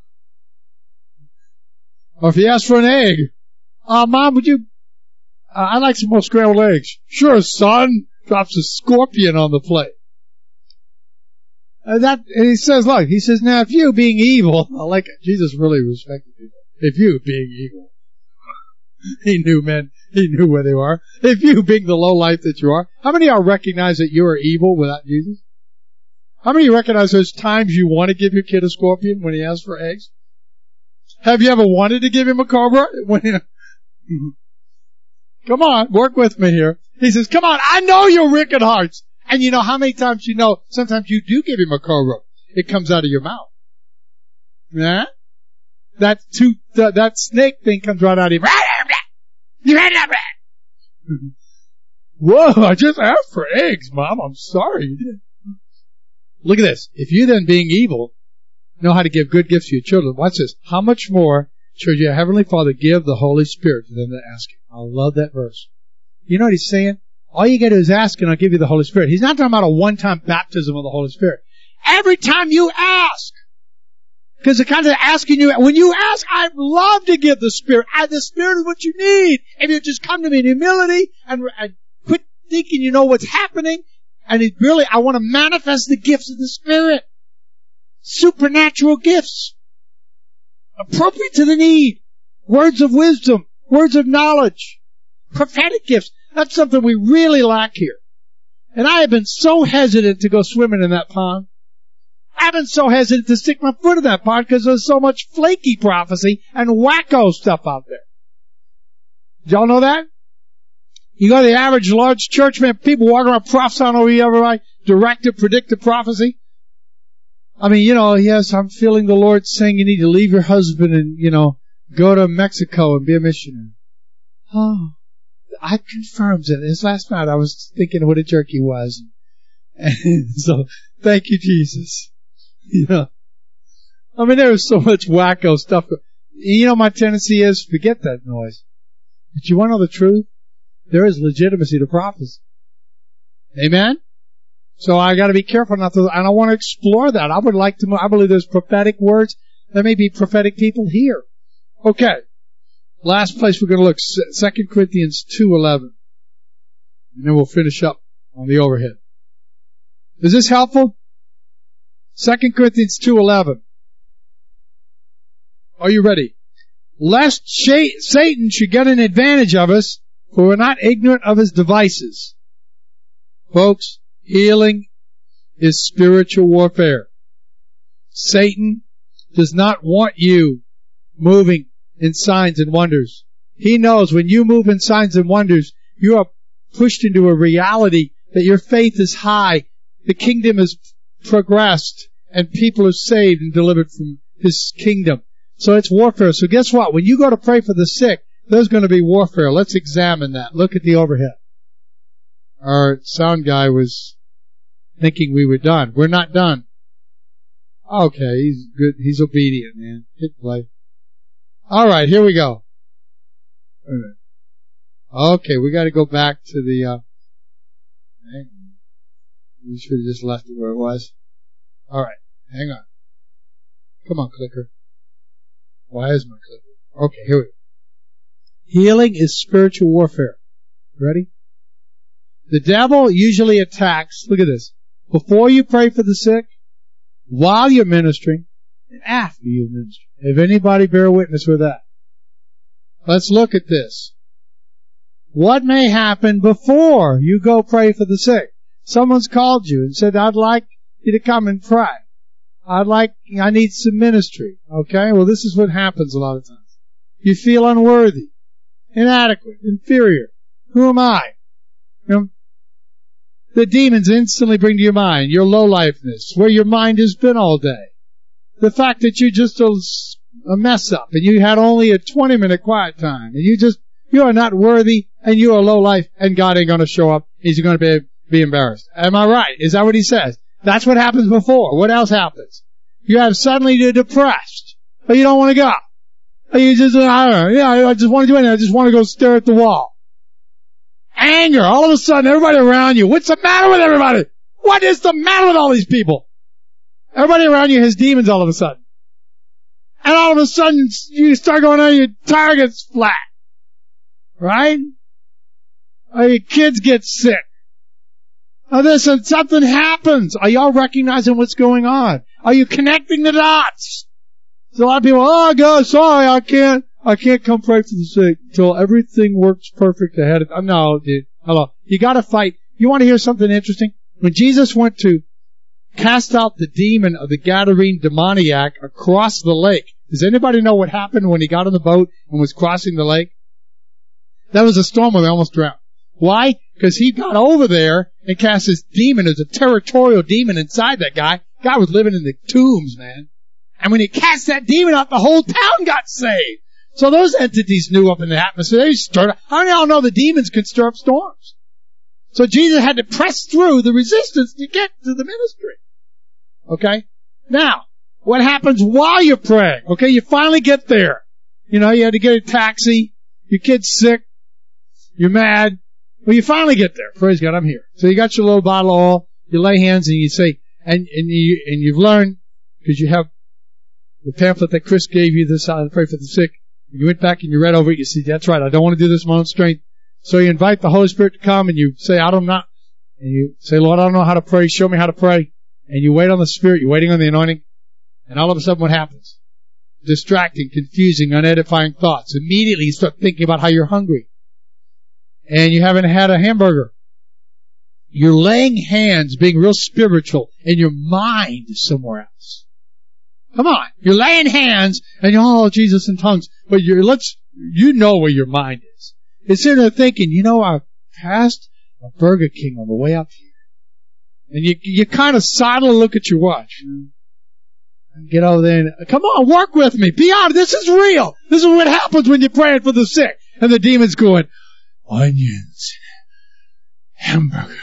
A: Or if he asks for an egg, uh, Mom, would you, uh, I'd like some more scrambled eggs. Sure, son. Drops a scorpion on the plate. Uh, that, and he says, look, he says, now if you being evil, I like it. Jesus really respected people. If you being evil, he knew men, he knew where they were. If you being the low life that you are, how many of y'all recognize that you are evil without Jesus? How many of you recognize those times you want to give your kid a scorpion when he asks for eggs? Have you ever wanted to give him a cobra? When he, come on, work with me here. He says, come on, I know your wicked hearts. And you know how many times you know, sometimes you do give him a cobra. It comes out of your mouth. Yeah? That two, that, that snake thing comes right out of him. Whoa, I just asked for eggs, Mom. I'm sorry. Look at this. If you then, being evil, know how to give good gifts to your children, watch this. How much more should your Heavenly Father give the Holy Spirit to them that ask Him? I love that verse. You know what He's saying? All you gotta do is ask and I'll give you the Holy Spirit. He's not talking about a one-time baptism of the Holy Spirit. Every time you ask, because the kind of asking you, when you ask, I'd love to give the Spirit. I, the Spirit is what you need. If you just come to me in humility and, and quit thinking you know what's happening, and it really, I want to manifest the gifts of the Spirit. Supernatural gifts. Appropriate to the need. Words of wisdom. Words of knowledge. Prophetic gifts. That's something we really lack here. And I have been so hesitant to go swimming in that pond. I've been so hesitant to stick my foot in that pond because there's so much flaky prophecy and wacko stuff out there. Did y'all know that? You go to the average large church, man, people walking around prophesying over you, everybody, directive, predictive prophecy. I mean, you know, yes, I'm feeling the Lord saying you need to leave your husband and, you know, go to Mexico and be a missionary. Oh. I confirmed it. This last night I was thinking of what a jerk he was. And so, thank you, Jesus. You know, I mean, there was so much wacko stuff. You know, my tendency is, forget that noise. But you want to know the truth? There is legitimacy to prophecy. Amen? So I gotta be careful not to, and I want to explore that. I would like to, I believe there's prophetic words. There may be prophetic people here. Okay. Last place we're going to look, Second Corinthians two eleven. And then we'll finish up on the overhead. Is this helpful? Second Corinthians two eleven. Are you ready? Lest Satan should get an advantage of us, for we're not ignorant of his devices. Folks, healing is spiritual warfare. Satan does not want you moving in signs and wonders. He knows when you move in signs and wonders, you are pushed into a reality that your faith is high, the kingdom has progressed, and people are saved and delivered from his kingdom. So it's warfare. So guess what? When you go to pray for the sick, there's going to be warfare. Let's examine that. Look at the overhead. Our sound guy was thinking we were done. We're not done. Okay, he's good. He's obedient, man. Hit play. All right, here we go. Okay, we got to go back to the. Uh, we should have just left it where it was. All right, hang on. Come on, clicker. Why is my clicker? Okay, here we go. Healing is spiritual warfare. Ready? The devil usually attacks. Look at this. Before you pray for the sick, while you're ministering, and after you minister. If anybody bear witness with that. Let's look at this. What may happen before you go pray for the sick? Someone's called you and said, I'd like you to come and pray. I'd like, I need some ministry. Okay? Well, this is what happens a lot of times. You feel unworthy, inadequate, inferior. Who am I? You know, the demons instantly bring to your mind your lowlifeness, where your mind has been all day. The fact that you're just a, a mess up and you had only a twenty minute quiet time and you just, you are not worthy and you are low life and God ain't going to show up. He's going to be, be embarrassed. Am I right? Is that what he says? That's what happens before. What else happens? You have suddenly you're depressed or you don't want to go. Or you just, I don't know, yeah, I just want to do anything. I just want to go stare at the wall. Anger, all of a sudden, everybody around you. What's the matter with everybody? What is the matter with all these people? Everybody around you has demons all of a sudden. And all of a sudden, you start going on, your tire gets flat. Right? Or your kids get sick. Or this and something happens. Are y'all recognizing what's going on? Are you connecting the dots? So a lot of people, oh, God, sorry, I can't. I can't come pray for the sick until everything works perfect ahead of time. No, dude. Hello. You gotta fight. You want to hear something interesting? When Jesus went to cast out the demon of the Gadarene demoniac across the lake, does anybody know what happened when he got on the boat and was crossing the lake? That was a storm where they almost drowned. Why? Because he got over there and cast this demon as a territorial demon inside that guy. Guy was living in the tombs, man. And when he cast that demon out, the whole town got saved. So those entities knew up in the atmosphere. They stirred up. How many of y'all know the demons can stir up storms? So Jesus had to press through the resistance to get to the ministry. Okay? Now, what happens while you're praying? Okay, you finally get there. You know, you had to get a taxi. Your kid's sick. You're mad. Well, you finally get there. Praise God, I'm here. So you got your little bottle of oil. You lay hands and you say, and, and you, and you've learned, because you have the pamphlet that Chris gave you this how to pray for the sick. You went back and you read over it. You see, that's right. I don't want to do this in my own strength. So you invite the Holy Spirit to come and you say, I don't know. And you say, Lord, I don't know how to pray. Show me how to pray. And you wait on the Spirit. You're waiting on the anointing. And all of a sudden what happens? Distracting, confusing, unedifying thoughts. Immediately you start thinking about how you're hungry. And you haven't had a hamburger. You're laying hands, being real spiritual, and your mind is somewhere else. Come on. You're laying hands and you're, oh, Jesus in tongues. But you're, let's, you know where your mind is. It's in there thinking, you know, I passed a Burger King on the way up here. And you, you kind of sidle and look at your watch. And get over there and, come on, work with me. Be honest. This is real. This is what happens when you're praying for the sick. And the demon's going, onions, hamburger,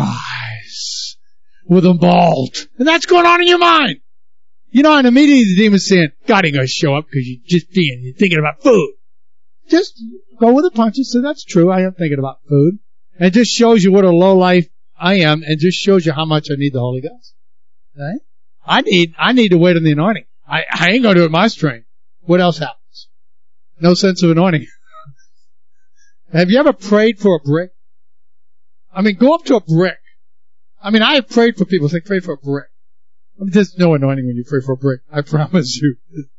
A: fries, with a malt. And that's going on in your mind. You know, and immediately the demon's saying, God ain't gonna show up because you're just being, you're thinking about food. Just go with the punches. So that's true. I am thinking about food. And it just shows you what a low life I am and just shows you how much I need the Holy Ghost. Right? I need, I need to wait on the anointing. I, I ain't gonna do it my strength. What else happens? No sense of anointing. Have you ever prayed for a brick? I mean, go up to a brick. I mean, I have prayed for people. Say, pray for a brick. I mean, there's no anointing when you pray for a brick. I promise you.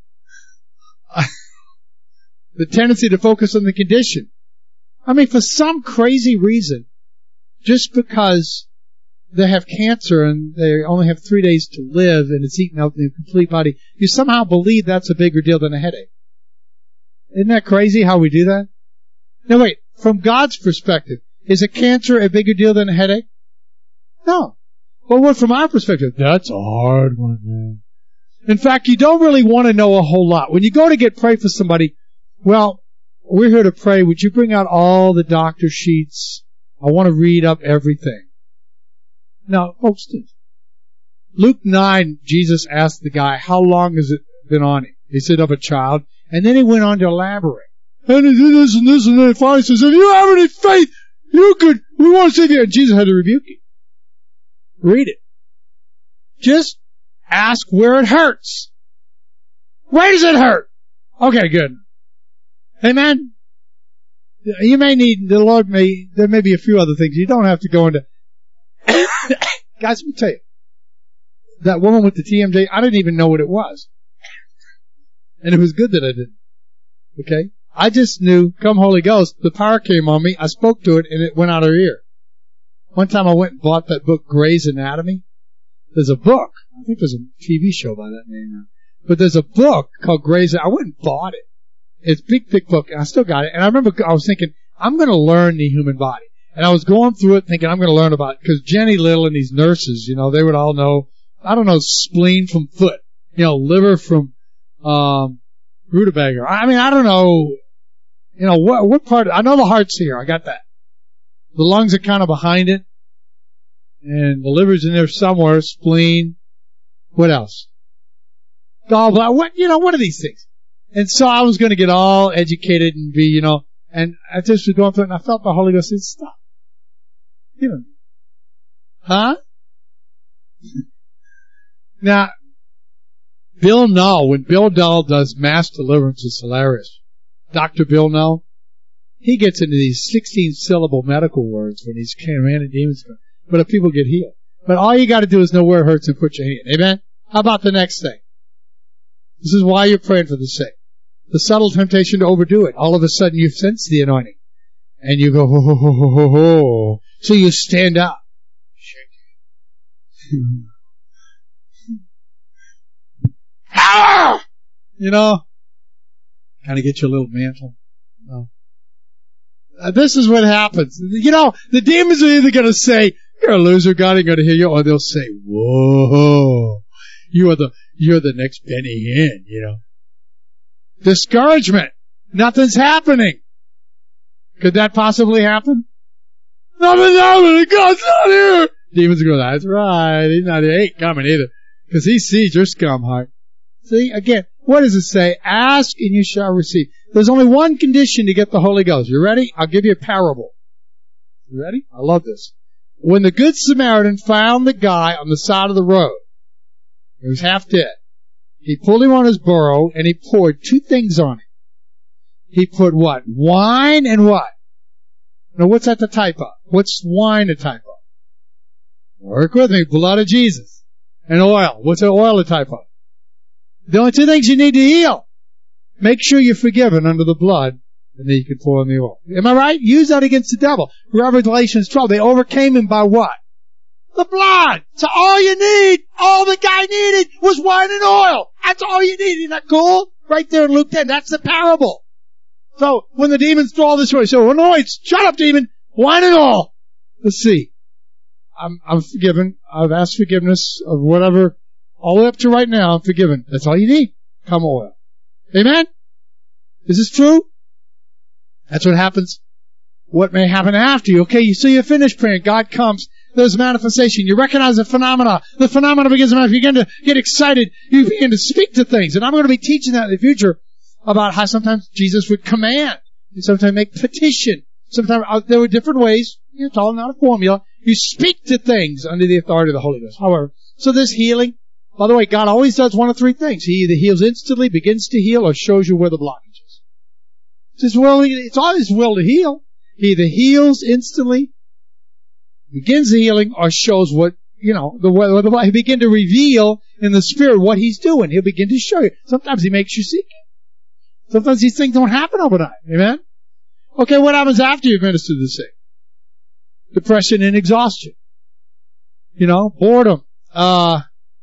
A: The tendency to focus on the condition. I mean, for some crazy reason, just because they have cancer and they only have three days to live and it's eaten out their complete body, you somehow believe that's a bigger deal than a headache. Isn't that crazy how we do that? Now wait, from God's perspective, is a cancer a bigger deal than a headache? No. Well, what from our perspective? That's a hard one, man. In fact, you don't really want to know a whole lot. When you go to get prayed for somebody, well, we're here to pray. Would you bring out all the doctor sheets? I want to read up everything. No, folks, Luke nine, Jesus asked the guy, how long has it been on him? He said, of a child. And then he went on to elaborate. And he did this and this and then finally says, if you have any faith, you could, we want to see you. And Jesus had to rebuke him. Read it. Just ask where it hurts. Where does it hurt? Okay, good. Amen. You may need, the Lord may, there may be a few other things. You don't have to go into, guys, let me tell you. That woman with the T M J, I didn't even know what it was. And it was good that I didn't. Okay? I just knew, come Holy Ghost, the power came on me, I spoke to it, and it went out her ear. One time I went and bought that book, Grey's Anatomy. There's a book. I think there's a T V show by that name now. But there's a book called Grey's Anatomy. I went and bought it. It's a big, thick book, and I still got it. And I remember I was thinking, I'm going to learn the human body. And I was going through it thinking I'm going to learn about it. Because Jenny Little and these nurses, you know, they would all know, I don't know, spleen from foot. You know, liver from um rutabaga. I mean, I don't know, you know, what what part, I know the heart's here. I got that. The lungs are kind of behind it. And the liver's in there somewhere, spleen. What else? Gallbladder. What, you know, what are these things? And so I was going to get all educated and be, you know, and I just was going through it and I felt the Holy Ghost say, stop. You know. Huh? Now, Bill Null, when Bill Null does mass deliverance, it's hilarious. Doctor Bill Null, he gets into these sixteen syllable medical words when he's commanding demons, but if people get healed. But all you got to do is know where it hurts and put your hand. Amen? How about the next thing? This is why you're praying for the sick. The subtle temptation to overdo it. All of a sudden you sense the anointing. And you go, ho, ho, ho, ho, ho, ho. So you stand up. Power! You know? Kind of get your little mantle. No. Uh, this is what happens. You know, the demons are either going to say, you're a loser, God ain't going to hear you, or they'll say, whoa, you are the, you're the next Benny Hinn, you know. Discouragement. Nothing's happening. Could that possibly happen? Nothing's happening. God's not here. Demons go, that's right. He's not here. He ain't coming either. Because he sees your scum heart. See, again, what does it say? Ask and you shall receive. There's only one condition to get the Holy Ghost. You ready? I'll give you a parable. You ready? I love this. When the Good Samaritan found the guy on the side of the road, he was half dead. He pulled him on his burro and he poured two things on him. He put what? Wine and what? Now what's that the type of? What's wine a type of? Work with me. Blood of Jesus. And oil. What's the oil a type of? The only two things you need to heal. Make sure you're forgiven under the blood, and then you can pour in the oil. Am I right? Use that against the devil. Revelations twelve. They overcame him by what? The blood. So all you need, all the guy needed was wine and oil. That's all you need. Isn't that cool? Right there in Luke ten. That's the parable. So when the demons throw all this away, so annoyed, shut up, demon. Wine and oil. Let's see. I'm, I'm forgiven. I've asked forgiveness of whatever. All the way up to right now, I'm forgiven. That's all you need. Come oil. Amen? Is this true? That's what happens. What may happen after you? Okay, so you finish praying. God comes. There's manifestation. You recognize the phenomena. The phenomena begins to manifest. You begin to get excited. You begin to speak to things. And I'm going to be teaching that in the future about how sometimes Jesus would command. And sometimes make petition. Sometimes uh, there were different ways. You're telling not a formula. You speak to things under the authority of the Holy Ghost. However, so this healing. By the way, God always does one of three things. He either heals instantly, begins to heal, or shows you where the blockage is. It's His will, it's all His will to heal. He either heals instantly, begins the healing, or shows what, you know, the way the He begin to reveal in the Spirit what He's doing. He'll begin to show you. Sometimes He makes you see. Sometimes these things don't happen overnight. Amen? Okay, what happens after you've ministered to the sick? Depression and exhaustion. You know, boredom. Uh,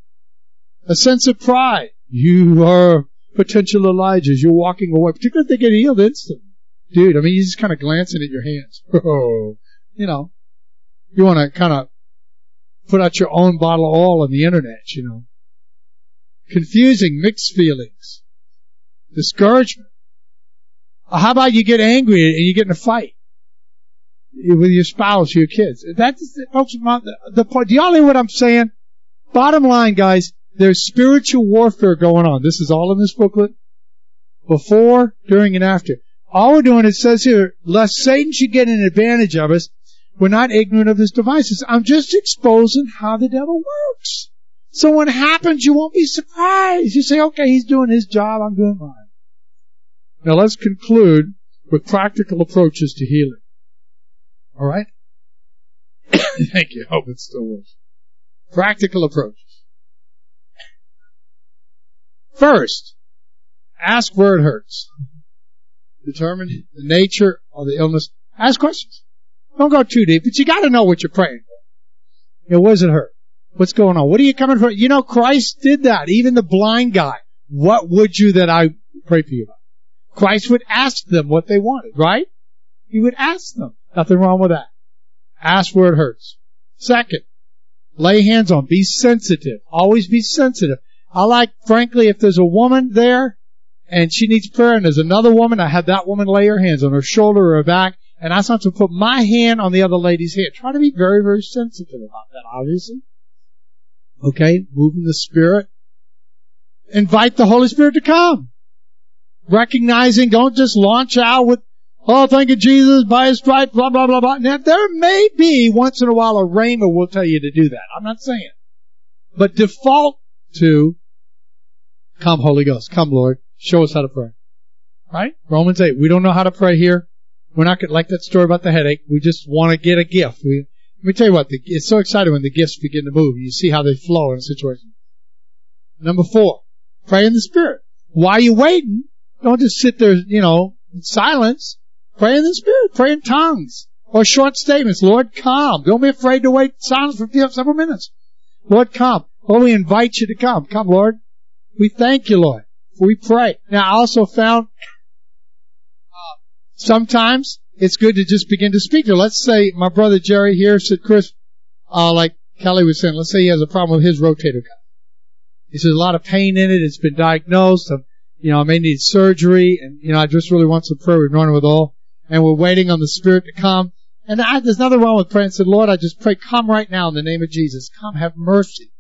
A: A sense of pride. You are potential Elijahs. You're walking away. Particularly if they get healed instantly. Dude, I mean, you're just kind of glancing at your hands. Oh, you know. You want to kind of put out your own bottle of oil on the internet, you know. Confusing, mixed feelings. Discouragement. Or how about you get angry and you get in a fight with your spouse or your kids? That's, folks, the, the point. Do y'all hear what I'm saying? Bottom line, guys, there's spiritual warfare going on. This is all in this booklet. Before, during, and after. All we're doing, it says here, lest Satan should get an advantage of us, we're not ignorant of his devices. I'm just exposing how the devil works. So when it happens, you won't be surprised. You say, okay, he's doing his job, I'm doing mine. Now let's conclude with practical approaches to healing. All right? Thank you. I hope it still works. Practical approaches. First, ask where it hurts. Determine the nature of the illness. Ask questions. Don't go too deep, but you got to know what you're praying for. You know, where does it hurt? What's going on? What are you coming for? You know, Christ did that. Even the blind guy. What would you that I pray for you about? Christ would ask them what they wanted, right? He would ask them. Nothing wrong with that. Ask where it hurts. Second, lay hands on. Be sensitive. Always be sensitive. I like, frankly, if there's a woman there and she needs prayer and there's another woman, I have that woman lay her hands on her shoulder or her back, and I start to put my hand on the other lady's hand. Try to be very, very sensitive about that, obviously. Okay? Move in the Spirit. Invite the Holy Spirit to come. Recognizing, don't just launch out with, oh, thank you, Jesus, by His stripes, blah, blah, blah, blah. Now, there may be, once in a while, a rhema will tell you to do that. I'm not saying. But default to, come, Holy Ghost. Come, Lord. Show us how to pray. Right? Romans eight. We don't know how to pray here. We're not going to, like that story about the headache. We just want to get a gift. We, let me tell you what, the, it's so exciting when the gifts begin to move. You see how they flow in a situation. Number four, pray in the Spirit. While you're waiting, don't just sit there, you know, in silence. Pray in the Spirit. Pray in tongues. Or short statements. Lord, come. Don't be afraid to wait silence for several minutes. Lord, come. Lord, we invite you to come. Come, Lord. We thank you, Lord. We pray. Now, I also found uh, sometimes it's good to just begin to speak to. Let's say my brother Jerry here said, Chris, uh, like Kelly was saying, let's say he has a problem with his rotator cuff. He says a lot of pain in it. It's been diagnosed. Um, you know, I may need surgery, and you know, I just really want some prayer. We're anointed with all, and we're waiting on the Spirit to come. And I, there's nothing wrong with praying. I said, Lord, I just pray, come right now in the name of Jesus. Come, have mercy.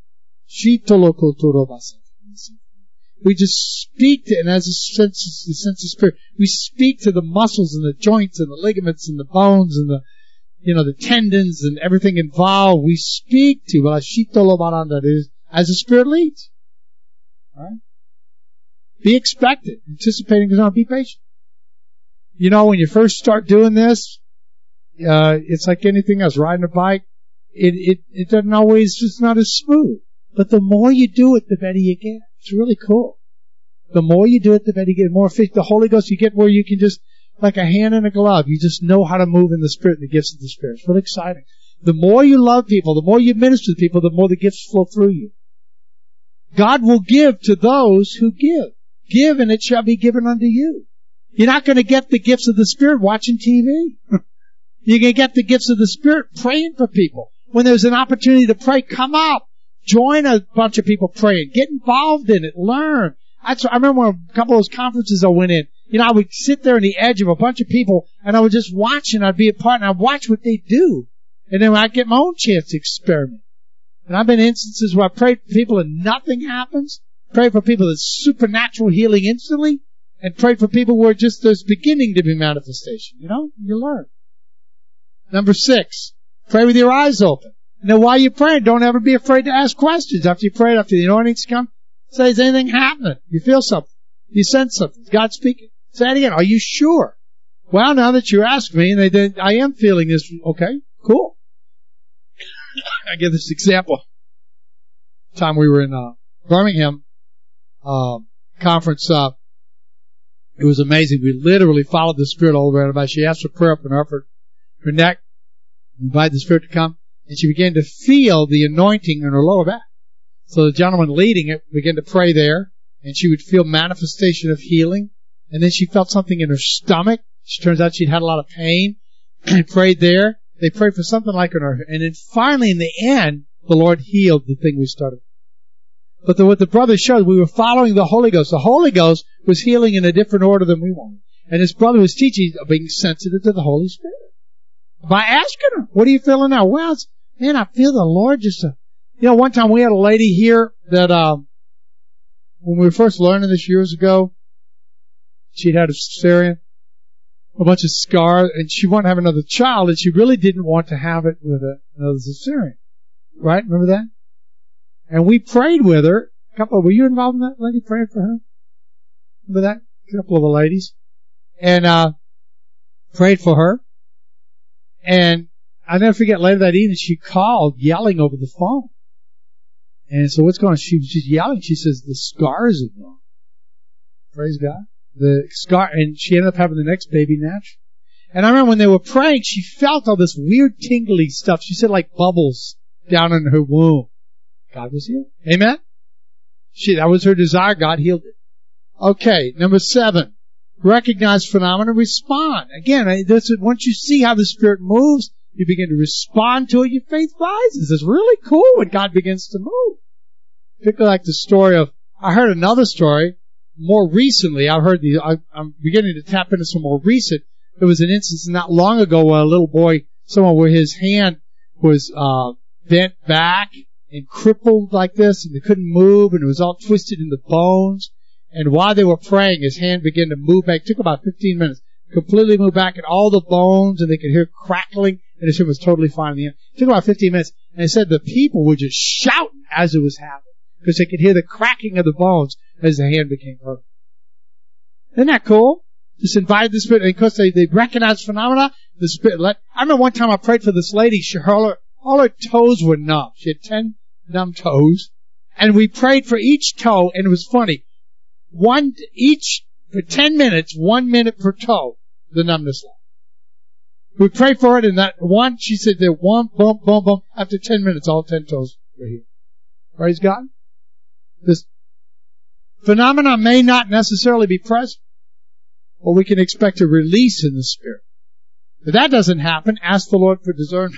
A: We just speak to, and as a sense, the sense of Spirit, we speak to the muscles and the joints and the ligaments and the bones and the, you know, the tendons and everything involved. We speak to, as the Spirit leads. Alright? Be expectant, anticipating, because be patient. You know, when you first start doing this, uh, it's like anything else, riding a bike. It, it, it doesn't always, it's not as smooth. But the more you do it, the better you get. It's really cool. The more you do it, the better you get. The more faith, the Holy Ghost, you get where you can just, like a hand in a glove, you just know how to move in the Spirit, the gifts of the Spirit. It's really exciting. The more you love people, the more you minister to people, the more the gifts flow through you. God will give to those who give. Give and it shall be given unto you. You're not going to get the gifts of the Spirit watching T V. You're going to get the gifts of the Spirit praying for people. When there's an opportunity to pray, come up. Join a bunch of people praying. Get involved in it. Learn. I, I remember when a couple of those conferences I went in, you know, I would sit there on the edge of a bunch of people and I would just watch and I'd be a part and I'd watch what they do. And then I'd get my own chance to experiment. And I've been in instances where I pray for people and nothing happens. Pray for people that's supernatural healing instantly. And pray for people where just there's beginning to be manifestation. You know, you learn. Number six, pray with your eyes open. Now, while you're praying, don't ever be afraid to ask questions. After you pray, after the anointing's come, say, is anything happening? You feel something. You sense something. Is God speaking? Say it again. Are you sure? Well, now that you asked me, and they did, I am feeling this. Okay, cool. I give this example. Time we were in uh, Birmingham uh, conference, uh, it was amazing. We literally followed the Spirit all over everybody. She asked for prayer up in her, her, her neck, invited the Spirit to come. And she began to feel the anointing in her lower back. So the gentleman leading it began to pray there, and she would feel manifestation of healing. And then she felt something in her stomach. It turns out she'd had a lot of pain. And prayed there. They prayed for something like in her. And then finally, in the end, the Lord healed the thing we started. But the, what the brother showed, we were following the Holy Ghost. The Holy Ghost was healing in a different order than we wanted. And his brother was teaching being sensitive to the Holy Spirit. By asking her, what are you feeling now? Well, it's, man, I feel the Lord just, uh, you know, one time we had a lady here that, um, when we were first learning this years ago, she'd had a cesarean, a bunch of scars, and she wanted to have another child, and she really didn't want to have it with a, another cesarean. Right? Remember that? And we prayed with her. A couple, were you involved in that lady praying for her? Remember that? A couple of the ladies. And, uh, prayed for her. And I'll never forget, later that evening, she called yelling over the phone. And so what's going on? She was just yelling. She says, the scars are gone. Praise God. The scar, and she ended up having the next baby natural. And I remember when they were praying, she felt all this weird tingly stuff. She said like bubbles down in her womb. God was healed. Amen? She, that was her desire. God healed it. Okay, number seven. Recognize phenomena, respond. Again, this is, once you see how the Spirit moves, you begin to respond to it, your faith rises. It's really cool when God begins to move. Particularly like the story of, I heard another story more recently. I've heard the, I, I'm beginning to tap into some more recent. There was an instance not long ago where a little boy, someone where his hand was, uh, bent back and crippled like this, and they couldn't move, and it was all twisted in the bones. And while they were praying, his hand began to move back. It took about fifteen minutes. Completely moved back in all the bones, and they could hear crackling, and his hand was totally fine in the end. It took about fifteen minutes. And they said the people were just shouting as it was happening, because they could hear the cracking of the bones as the hand became perfect. Isn't that cool? Just invited the Spirit, and because they, they recognized phenomena, the Spirit let, I remember one time I prayed for this lady, she, her, all her toes were numb. She had ten numb toes, and we prayed for each toe, and it was funny. One, each, for ten minutes, one minute per toe, the numbness line. We prayed for it, and that one, she said that one, bump, bump, bump, after ten minutes, all ten toes were healed. Praise God. This phenomena may not necessarily be present, but we can expect a release in the Spirit. If that doesn't happen, ask the Lord for discernment.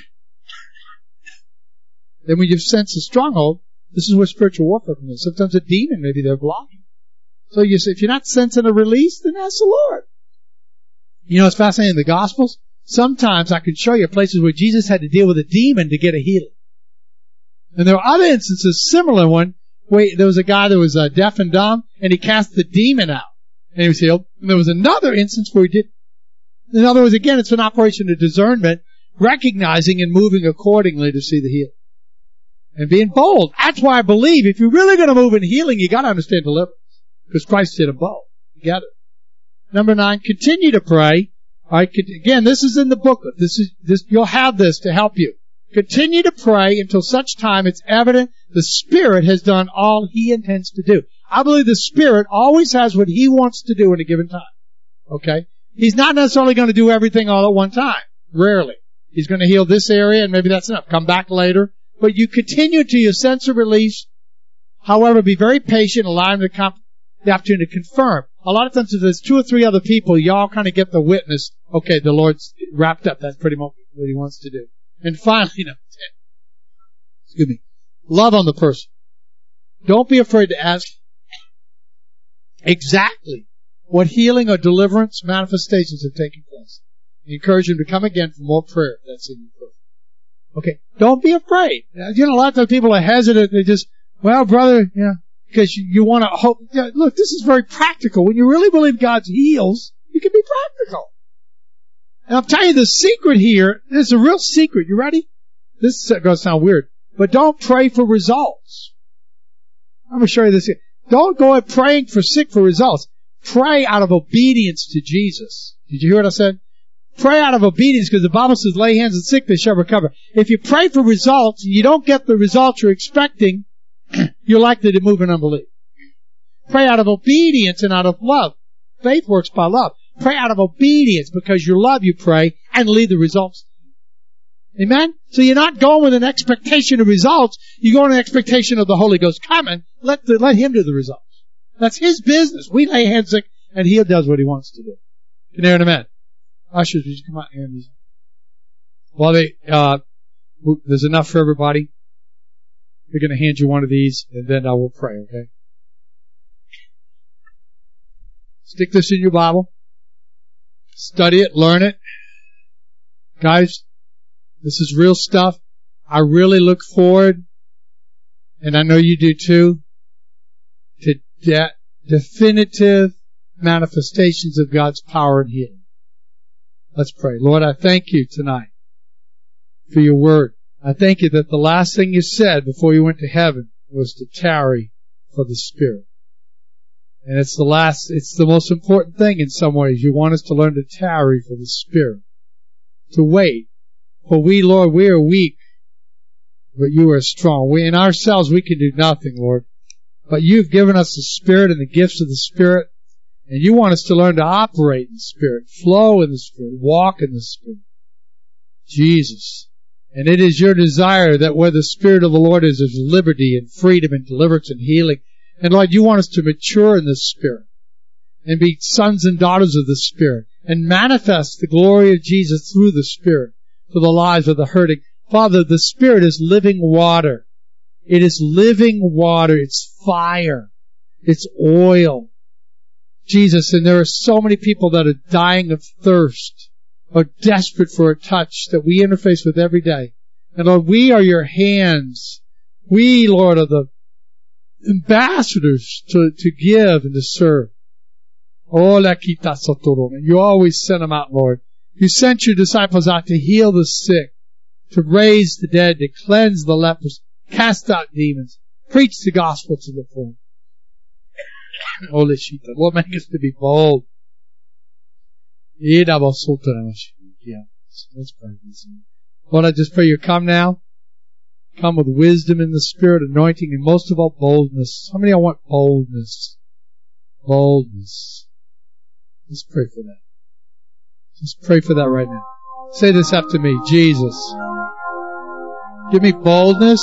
A: Then when you sense a stronghold, this is where spiritual warfare comes in. Sometimes a demon, maybe they're blocking. So you say, if you're not sensing a release, then ask the Lord. You know, it's fascinating in the Gospels. Sometimes I can show you places where Jesus had to deal with a demon to get a healing. And there are other instances, similar one, where there was a guy that was uh, deaf and dumb, and he cast the demon out, and he was healed. And there was another instance where he did. In other words, again, it's an operation of discernment, recognizing and moving accordingly to see the healing. And being bold. That's why I believe if you're really going to move in healing, you got to understand deliverance. Because Christ did them both. You got it. Number nine, continue to pray. All right, again, this is in the booklet. This is this. You'll have this to help you. Continue to pray until such time it's evident the Spirit has done all He intends to do. I believe the Spirit always has what He wants to do in a given time. Okay? He's not necessarily going to do everything all at one time. Rarely. He's going to heal this area, and maybe that's enough. Come back later. But you continue to your sense of release. However, be very patient. Allow Him to come. The opportunity to confirm. A lot of times if there's two or three other people, y'all kind of get the witness, okay, the Lord's wrapped up. That's pretty much what He wants to do. And finally, number ten. Excuse me. Love on the person. Don't be afraid to ask exactly what healing or deliverance manifestations have taken place. Encourage them to come again for more prayer. That's in your prayer. Okay. Don't be afraid. You know, a lot of times people are hesitant. They just, well, brother, you know, because you, you want to hope. Look, this is very practical. When you really believe God heals, you can be practical. And I'll tell you the secret here. This is a real secret. You ready? This is going to sound weird. But don't pray for results. I'm going to show you this here. Don't go at praying for sick for results. Pray out of obedience to Jesus. Did you hear what I said? Pray out of obedience because the Bible says lay hands on the sick, they shall recover. If you pray for results and you don't get the results you're expecting, you're likely to move in unbelief. Pray out of obedience and out of love. Faith works by love. Pray out of obedience because you love, you pray, and leave the results. Amen? So you're not going with an expectation of results. You go with an expectation of the Holy Ghost coming. Let the, let Him do the results. That's His business. We lay hands sick, and He does what He wants to do. Can you hear an amen? Ushers, would you come out here? Well, they, uh, there's enough for everybody. We're going to hand you one of these, and then I will pray, okay? Stick this in your Bible. Study it, learn it. Guys, this is real stuff. I really look forward, and I know you do too, to de- definitive manifestations of God's power and healing. Let's pray. Lord, I thank you tonight for your word. I thank you that the last thing you said before you went to heaven was to tarry for the Spirit. And it's the last, it's the most important thing in some ways. You want us to learn to tarry for the Spirit. To wait. For we, Lord, we are weak, but you are strong. We, in ourselves, we can do nothing, Lord. But you've given us the Spirit and the gifts of the Spirit. And you want us to learn to operate in the Spirit, flow in the Spirit, walk in the Spirit. Jesus. And it is your desire that where the Spirit of the Lord is, there's liberty and freedom and deliverance and healing. And Lord, you want us to mature in the Spirit and be sons and daughters of the Spirit and manifest the glory of Jesus through the Spirit to the lives of the hurting. Father, the Spirit is living water. It is living water. It's fire. It's oil. Jesus, and there are so many people that are dying of thirst, are desperate for a touch that we interface with every day. And Lord, we are your hands. We, Lord, are the ambassadors to, to give and to serve. Oh, la kita sotorome. You always send them out, Lord. You sent your disciples out to heal the sick, to raise the dead, to cleanse the lepers, cast out demons, preach the gospel to the poor. Oh, Leshita, Lord, make us to be bold. Yeah, let's pray. Lord, I just pray you come now. Come with wisdom in the Spirit, anointing, and most of all, boldness. How many of you want boldness? Boldness. Let's pray for that. Just pray for that right now. Say this after me. Jesus, give me boldness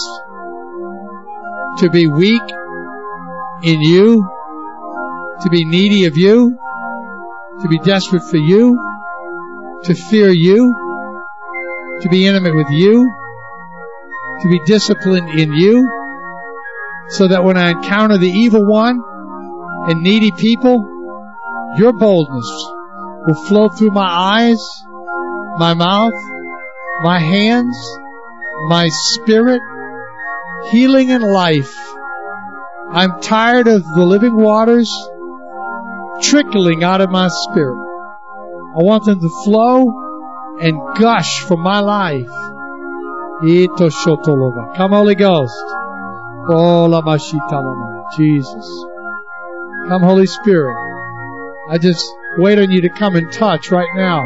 A: to be weak in you, to be needy of you, to be desperate for you, to fear you, to be intimate with you, to be disciplined in you, so that when I encounter the evil one and needy people, your boldness will flow through my eyes, my mouth, my hands, my spirit, healing and life. I'm tired of the living waters trickling out of my spirit. I want them to flow and gush from my life. Come, Holy Ghost. Jesus. Come, Holy Spirit. I just wait on you to come and touch right now.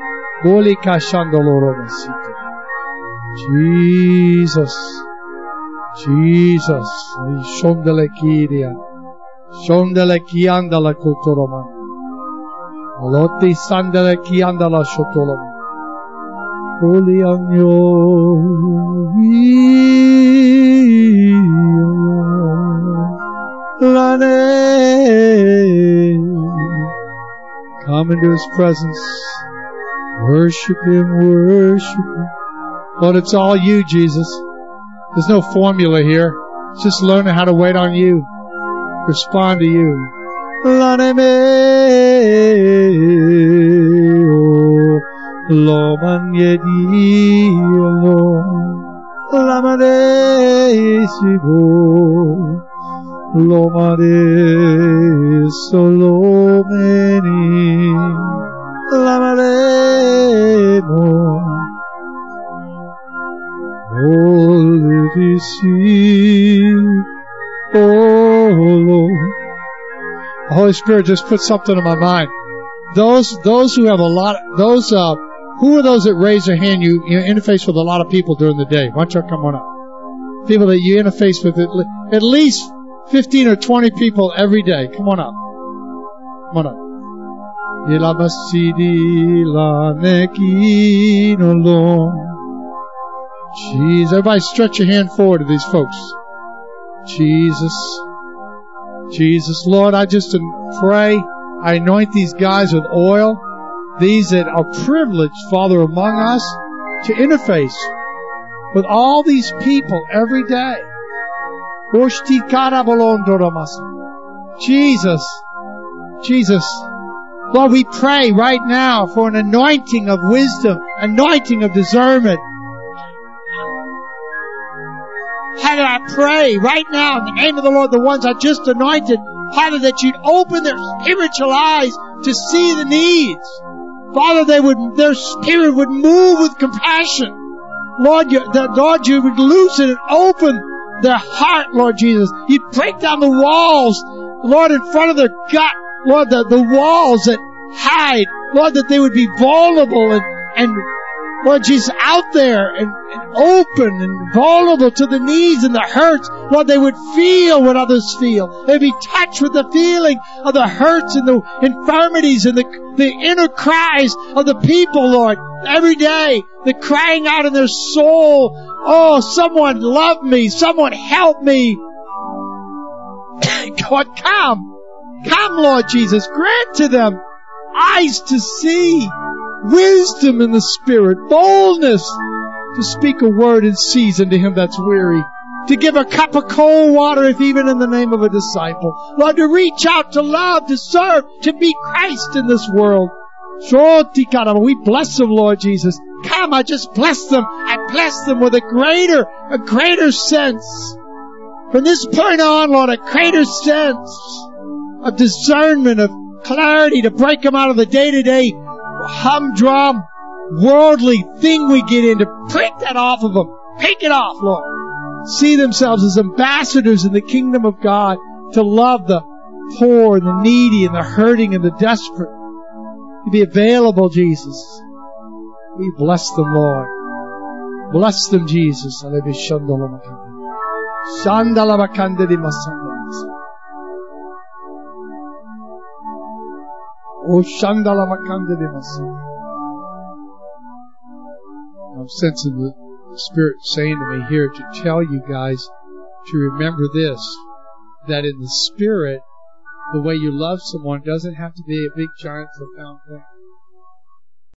A: Jesus. Jesus. Shondele kiria. Shondele kiandala kutoroma. Alotti sandele kiandala shotoloma. Holy Agno. Lane. Come into His presence. Worship Him, worship Him. Lord, it's all you, Jesus. There's no formula here. It's just learning how to wait on you. Respond to you. Lo mangedi lo la mare sigo lo mare solo meni la mare mo all this oh Lord. The Holy Spirit just put something in my mind. Those those who have a lot those uh who are those that raise their hand? You, you interface with a lot of people during the day. Why don't you come on up? People that you interface with at, le- at least fifteen or twenty people every day. Come on up. Come on up. Jeez, everybody stretch your hand forward to these folks. Jesus. Jesus. Lord, I just pray. I anoint these guys with oil. These that are privileged, Father, among us to interface with all these people every day. Jesus, Jesus, Lord, we pray right now for an anointing of wisdom, anointing of discernment. Father, I pray right now in the name of the Lord, the ones I just anointed, Father, that you'd open their spiritual eyes to see the needs. Father, they would, their spirit would move with compassion. Lord, you, that, Lord, you would loosen and open their heart, Lord Jesus. You'd break down the walls, Lord, in front of their gut, Lord, the, the walls that hide, Lord, that they would be vulnerable and, and, Lord Jesus, out there and, and open and vulnerable to the needs and the hurts. Lord, they would feel what others feel. They'd be touched with the feeling of the hurts and the infirmities and the, the inner cries of the people, Lord. Every day, they're crying out in their soul, oh, someone love me, someone help me. God, come. Come, Lord Jesus. Grant to them eyes to see, wisdom in the Spirit, boldness to speak a word in season to him that's weary, to give a cup of cold water if even in the name of a disciple. Lord, to reach out, to love, to serve, to be Christ in this world. We bless them, Lord Jesus. Come, I just bless them. I bless them with a greater, a greater sense. From this point on, Lord, a greater sense of discernment, of clarity to break them out of the day-to-day humdrum, worldly thing we get into. Break that off of them. Take it off, Lord. See themselves as ambassadors in the kingdom of God to love the poor and the needy and the hurting and the desperate. To be available, Jesus. We bless them, Lord. Bless them, Jesus. Oh, Shandala Makanda de Masa. I'm sensing the Spirit saying to me here to tell you guys to remember this, that in the Spirit, the way you love someone doesn't have to be a big, giant, profound thing.